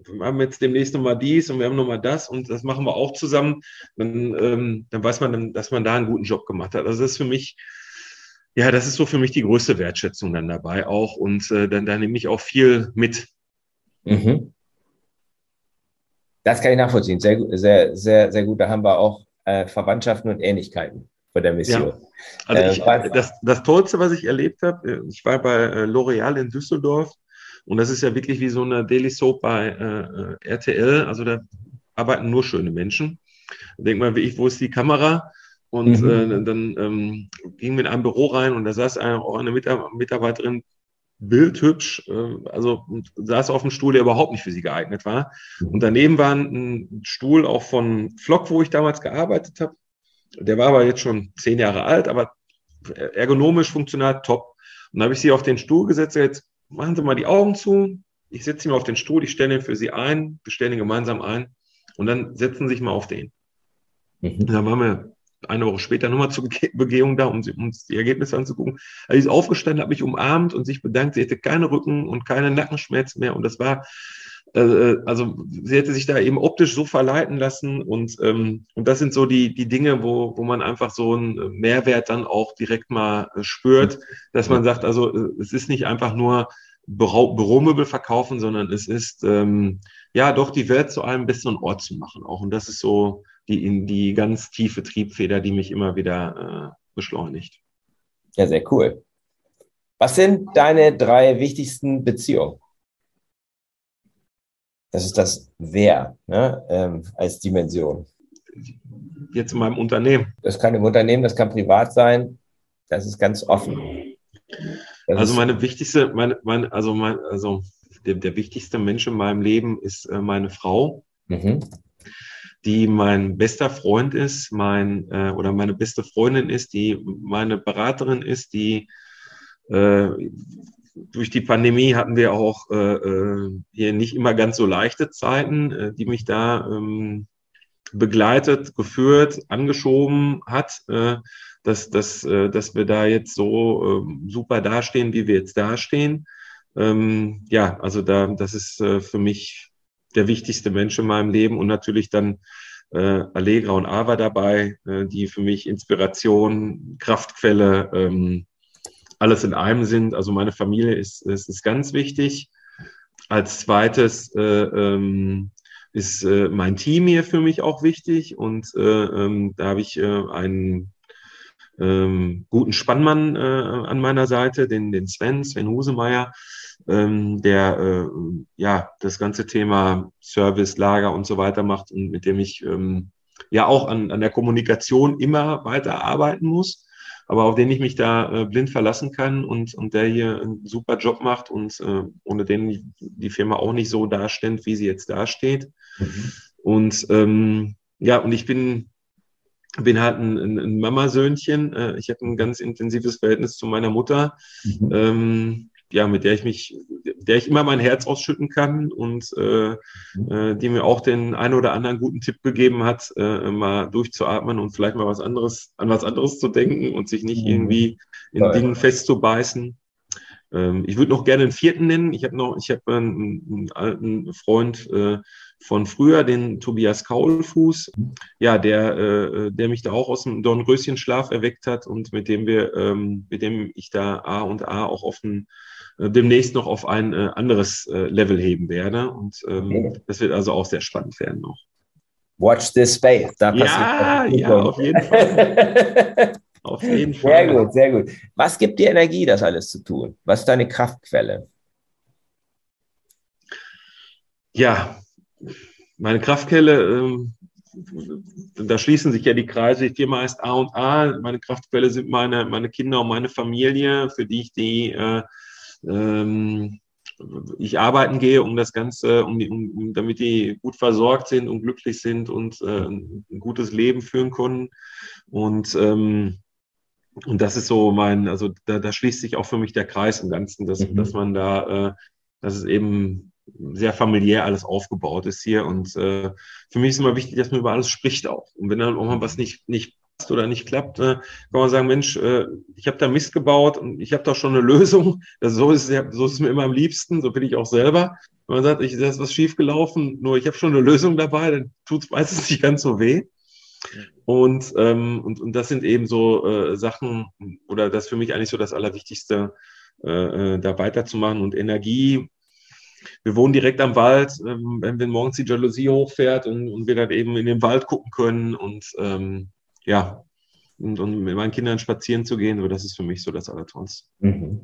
wir haben jetzt demnächst nochmal dies und wir haben nochmal das und das machen wir auch zusammen, dann, ähm, dann weiß man dann, dass man da einen guten Job gemacht hat. Also das ist für mich, ja, das ist so für mich die größte Wertschätzung dann dabei auch und äh, dann, da nehme ich auch viel mit. Mhm. Das kann ich nachvollziehen. Sehr, gu- sehr, sehr, sehr gut. Da haben wir auch äh, Verwandtschaften und Ähnlichkeiten von der Mission. Ja, also Äh, ich, was- das, das Tollste, was ich erlebt habe, äh, ich war bei äh, L'Oréal in Düsseldorf und das ist ja wirklich wie so eine Daily Soap bei äh, äh, R T L, also da arbeiten nur schöne Menschen. Denk mal, wie ich, wo ist die Kamera? Und Mhm. äh, dann ähm, gingen wir in ein Büro rein und da saß eine, auch eine Mitar- Mitarbeiterin, bildhübsch, äh, also und saß auf dem Stuhl, der überhaupt nicht für sie geeignet war. Und daneben war ein, ein Stuhl auch von Flock, wo ich damals gearbeitet habe. Der war aber jetzt schon zehn Jahre alt, aber ergonomisch funktional top. Und da habe ich sie auf den Stuhl gesetzt. Jetzt machen Sie mal die Augen zu. Ich setze sie mal auf den Stuhl, ich stelle ihn für Sie ein, wir stellen ihn gemeinsam ein und dann setzen Sie sich mal auf den. Und Mhm. dann waren wir eine Woche später nochmal zur Bege- Begehung da, um, sie- um uns die Ergebnisse anzugucken. Also sie ist aufgestanden, hat mich umarmt und sich bedankt. Sie hätte keine Rücken- und keine Nackenschmerzen mehr. Und das war, äh, also sie hätte sich da eben optisch so verleiten lassen. Und, ähm, und das sind so die, die Dinge, wo, wo man einfach so einen Mehrwert dann auch direkt mal äh, spürt, dass man sagt, also äh, es ist nicht einfach nur Büro, Büromöbel verkaufen, sondern es ist ähm, ja doch die Welt zu einem besseren Ort zu machen auch. Und das ist so die, in die ganz tiefe Triebfeder, die mich immer wieder äh, beschleunigt. Ja, sehr cool. Was sind deine drei wichtigsten Beziehungen? Das ist das Wer, ne, ähm, als Dimension. Jetzt in meinem Unternehmen. Das kann im Unternehmen, das kann privat sein. Das ist ganz offen. Das Also ist, meine wichtigste, meine, meine, also mein, also der, der wichtigste Mensch in meinem Leben ist äh, meine Frau, mhm. die mein bester Freund ist, mein äh, oder meine beste Freundin ist, die meine Beraterin ist, die äh, durch die Pandemie hatten wir auch äh, äh, hier nicht immer ganz so leichte Zeiten, äh, die mich da ähm, begleitet, geführt, angeschoben hat, äh, dass, dass, äh, dass wir da jetzt so äh, super dastehen, wie wir jetzt dastehen. Ähm, ja, also da, das ist äh, für mich der wichtigste Mensch in meinem Leben und natürlich dann äh, Allegra und Ava dabei, äh, die für mich Inspiration, Kraftquelle, ähm, alles in einem sind. Also meine Familie ist, ist, ist ganz wichtig. Als zweites äh, ähm, ist äh, mein Team hier für mich auch wichtig und äh, ähm, da habe ich äh, einen ähm, guten Spannmann äh, an meiner Seite, den, den Sven, Sven Husemeyer, ähm, der äh, ja das ganze Thema Service, Lager und so weiter macht und mit dem ich ähm, ja auch an, an der Kommunikation immer weiter arbeiten muss, aber auf den ich mich da äh, blind verlassen kann und, und der hier einen super Job macht und äh, ohne den die Firma auch nicht so dasteht, wie sie jetzt dasteht. Mhm. Und ähm, ja, und ich bin bin halt ein, ein, ein Mamasöhnchen. Äh, ich habe ein ganz intensives Verhältnis zu meiner Mutter, Mhm. ähm, ja, mit der ich mich, der ich immer mein Herz ausschütten kann und äh, äh, die mir auch den einen oder anderen guten Tipp gegeben hat, äh, mal durchzuatmen und vielleicht mal was anderes, an was anderes zu denken und sich nicht irgendwie in Dingen festzubeißen. Ähm, ich würde noch gerne einen vierten nennen. Ich habe noch, ich habe einen, einen alten Freund äh, von früher, den Tobias Kaulfuß, ja, der, äh, der mich da auch aus dem Dornröschenschlaf erweckt hat und mit dem wir, ähm, mit dem ich da A und A auch auf ein, äh, demnächst noch auf ein äh, anderes äh, Level heben werde. Und ähm, Okay. das wird also auch sehr spannend werden noch. Watch this space. Da passiert Ja, was. ja, auf jeden Fall. Auf jeden Sehr Fall. gut, sehr gut. Was gibt dir Energie, das alles zu tun? Was ist deine Kraftquelle? Ja, meine Kraftquelle, ähm, da schließen sich ja die Kreise. Die Firma heißt A und A. Meine Kraftquelle sind meine, meine Kinder und meine Familie, für die ich die, äh, ähm, ich arbeiten gehe, um das Ganze, um die, um, damit die gut versorgt sind und glücklich sind und äh, ein gutes Leben führen können. Und, ähm, und das ist so mein, also da, da schließt sich auch für mich der Kreis im Ganzen, dass, Mhm. dass man da, äh, dass es eben sehr familiär alles aufgebaut ist hier. Und äh, für mich ist immer wichtig, dass man über alles spricht auch. Und wenn dann auch mal was nicht, nicht oder nicht klappt, äh, kann man sagen, Mensch, äh, ich habe da Mist gebaut und ich habe da schon eine Lösung. Das, so, ist es, so ist es mir immer am liebsten, so bin ich auch selber. Wenn man sagt, ich, da ist was schiefgelaufen, nur ich habe schon eine Lösung dabei, dann tut es meistens nicht ganz so weh. Und, ähm, und, und das sind eben so äh, Sachen, oder das ist für mich eigentlich so das Allerwichtigste, äh, da weiterzumachen. Und Energie, wir wohnen direkt am Wald, ähm, wenn, wenn morgens die Jalousie hochfährt und, und wir dann eben in den Wald gucken können und ähm, ja, und, und mit meinen Kindern spazieren zu gehen, das ist für mich so das Allertollste. Mhm.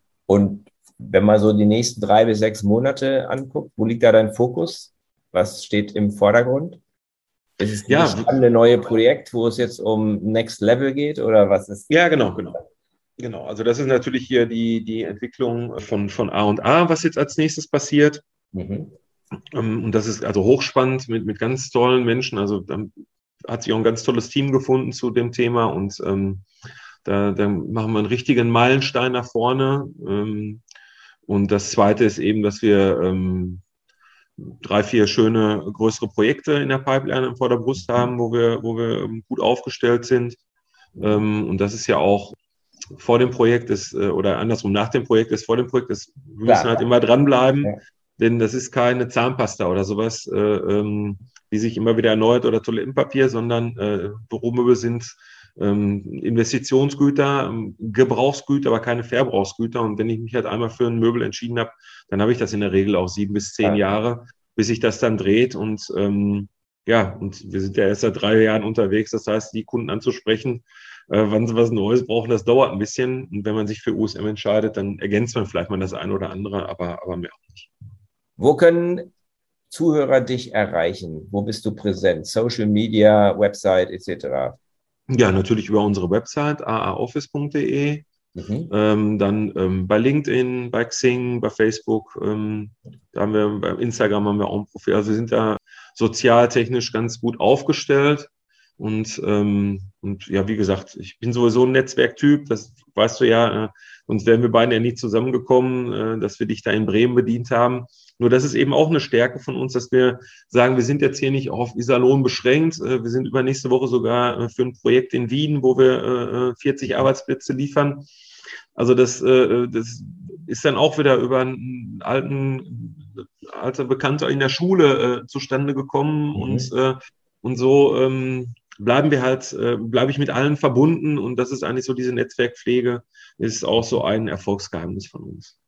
Und wenn man so die nächsten drei bis sechs Monate anguckt, wo liegt da dein Fokus? Was steht im Vordergrund? Ist es ja, das spannende neue Projekt, wo es jetzt um Next Level geht oder was ist? Ja, genau, genau. Genau, also das ist natürlich hier die, die Entwicklung von, von A und A, was jetzt als nächstes passiert. Mhm. Und das ist also hochspannend mit, mit ganz tollen Menschen. Also da hat sich auch ein ganz tolles Team gefunden zu dem Thema und ähm, da, da machen wir einen richtigen Meilenstein nach vorne. Ähm, und das Zweite ist eben, dass wir ähm, drei, vier schöne größere Projekte in der Pipeline im Vorderbrust haben, wo wir, wo wir ähm, gut aufgestellt sind. Ähm, und das ist ja auch vor dem Projekt ist, oder andersrum, nach dem Projekt ist, vor dem Projekt ist, wir müssen Klar. halt immer dranbleiben, ja. denn das ist keine Zahnpasta oder sowas, äh, ähm, die sich immer wieder erneuert oder Toilettenpapier, sondern äh, Büromöbel sind ähm, Investitionsgüter, Gebrauchsgüter, aber keine Verbrauchsgüter. Und wenn ich mich halt einmal für ein Möbel entschieden habe, dann habe ich das in der Regel auch sieben bis zehn ja. Jahre, bis sich das dann dreht. Und ähm, ja, und wir sind ja erst seit drei Jahren unterwegs, das heißt, die Kunden anzusprechen, wann sie was Neues brauchen, das dauert ein bisschen. Und wenn man sich für U S M entscheidet, dann ergänzt man vielleicht mal das eine oder andere, aber, aber mehr auch nicht. Wo können Zuhörer dich erreichen? Wo bist du präsent? Social Media, Website et cetera? Ja, natürlich über unsere Website a a office punkt d e. Mhm. Ähm, dann ähm, bei LinkedIn, bei Xing, bei Facebook, ähm, da haben wir, bei Instagram haben wir auch ein Profil. Also wir sind da sozialtechnisch ganz gut aufgestellt. Und, ähm, und ja, wie gesagt, ich bin sowieso ein Netzwerktyp, das weißt du ja, äh, sonst wären wir beide ja nie zusammengekommen, äh, dass wir dich da in Bremen bedient haben. Nur das ist eben auch eine Stärke von uns, dass wir sagen, wir sind jetzt hier nicht auf Iserlohn beschränkt, äh, wir sind übernächste Woche sogar äh, für ein Projekt in Wien, wo wir äh, vierzig Arbeitsplätze liefern. Also das, äh, das ist dann auch wieder über einen alten, alter Bekannter in der Schule äh, zustande gekommen. Mhm. und äh, und so ähm, bleiben wir halt, äh, bleibe ich mit allen verbunden und das ist eigentlich so diese Netzwerkpflege, ist auch so ein Erfolgsgeheimnis von uns.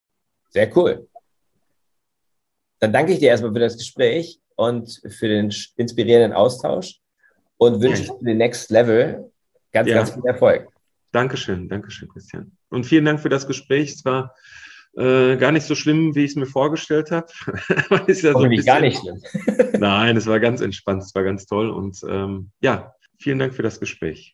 Sehr cool. Dann danke ich dir erstmal für das Gespräch und für den inspirierenden Austausch und wünsche ja. für den Next Level ganz, ja. ganz viel Erfolg. Dankeschön, Dankeschön, Christian. Und vielen Dank für das Gespräch. Es war äh, gar nicht so schlimm, wie ich es mir vorgestellt habe. Ist ja so ein bisschen, gar nicht schlimm. Nein, es war ganz entspannt, es war ganz toll. Und ähm, ja, vielen Dank für das Gespräch.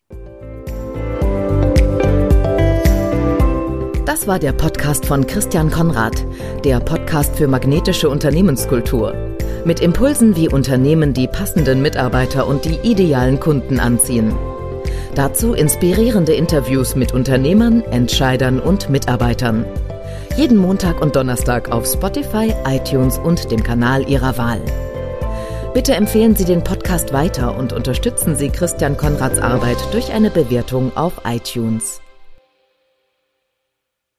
Das war der Podcast von Christian Konrad, der Podcast für magnetische Unternehmenskultur. Mit Impulsen, wie Unternehmen die passenden Mitarbeiter und die idealen Kunden anziehen. Dazu inspirierende Interviews mit Unternehmern, Entscheidern und Mitarbeitern. Jeden Montag und Donnerstag auf Spotify, iTunes und dem Kanal Ihrer Wahl. Bitte empfehlen Sie den Podcast weiter und unterstützen Sie Christian Konrads Arbeit durch eine Bewertung auf iTunes.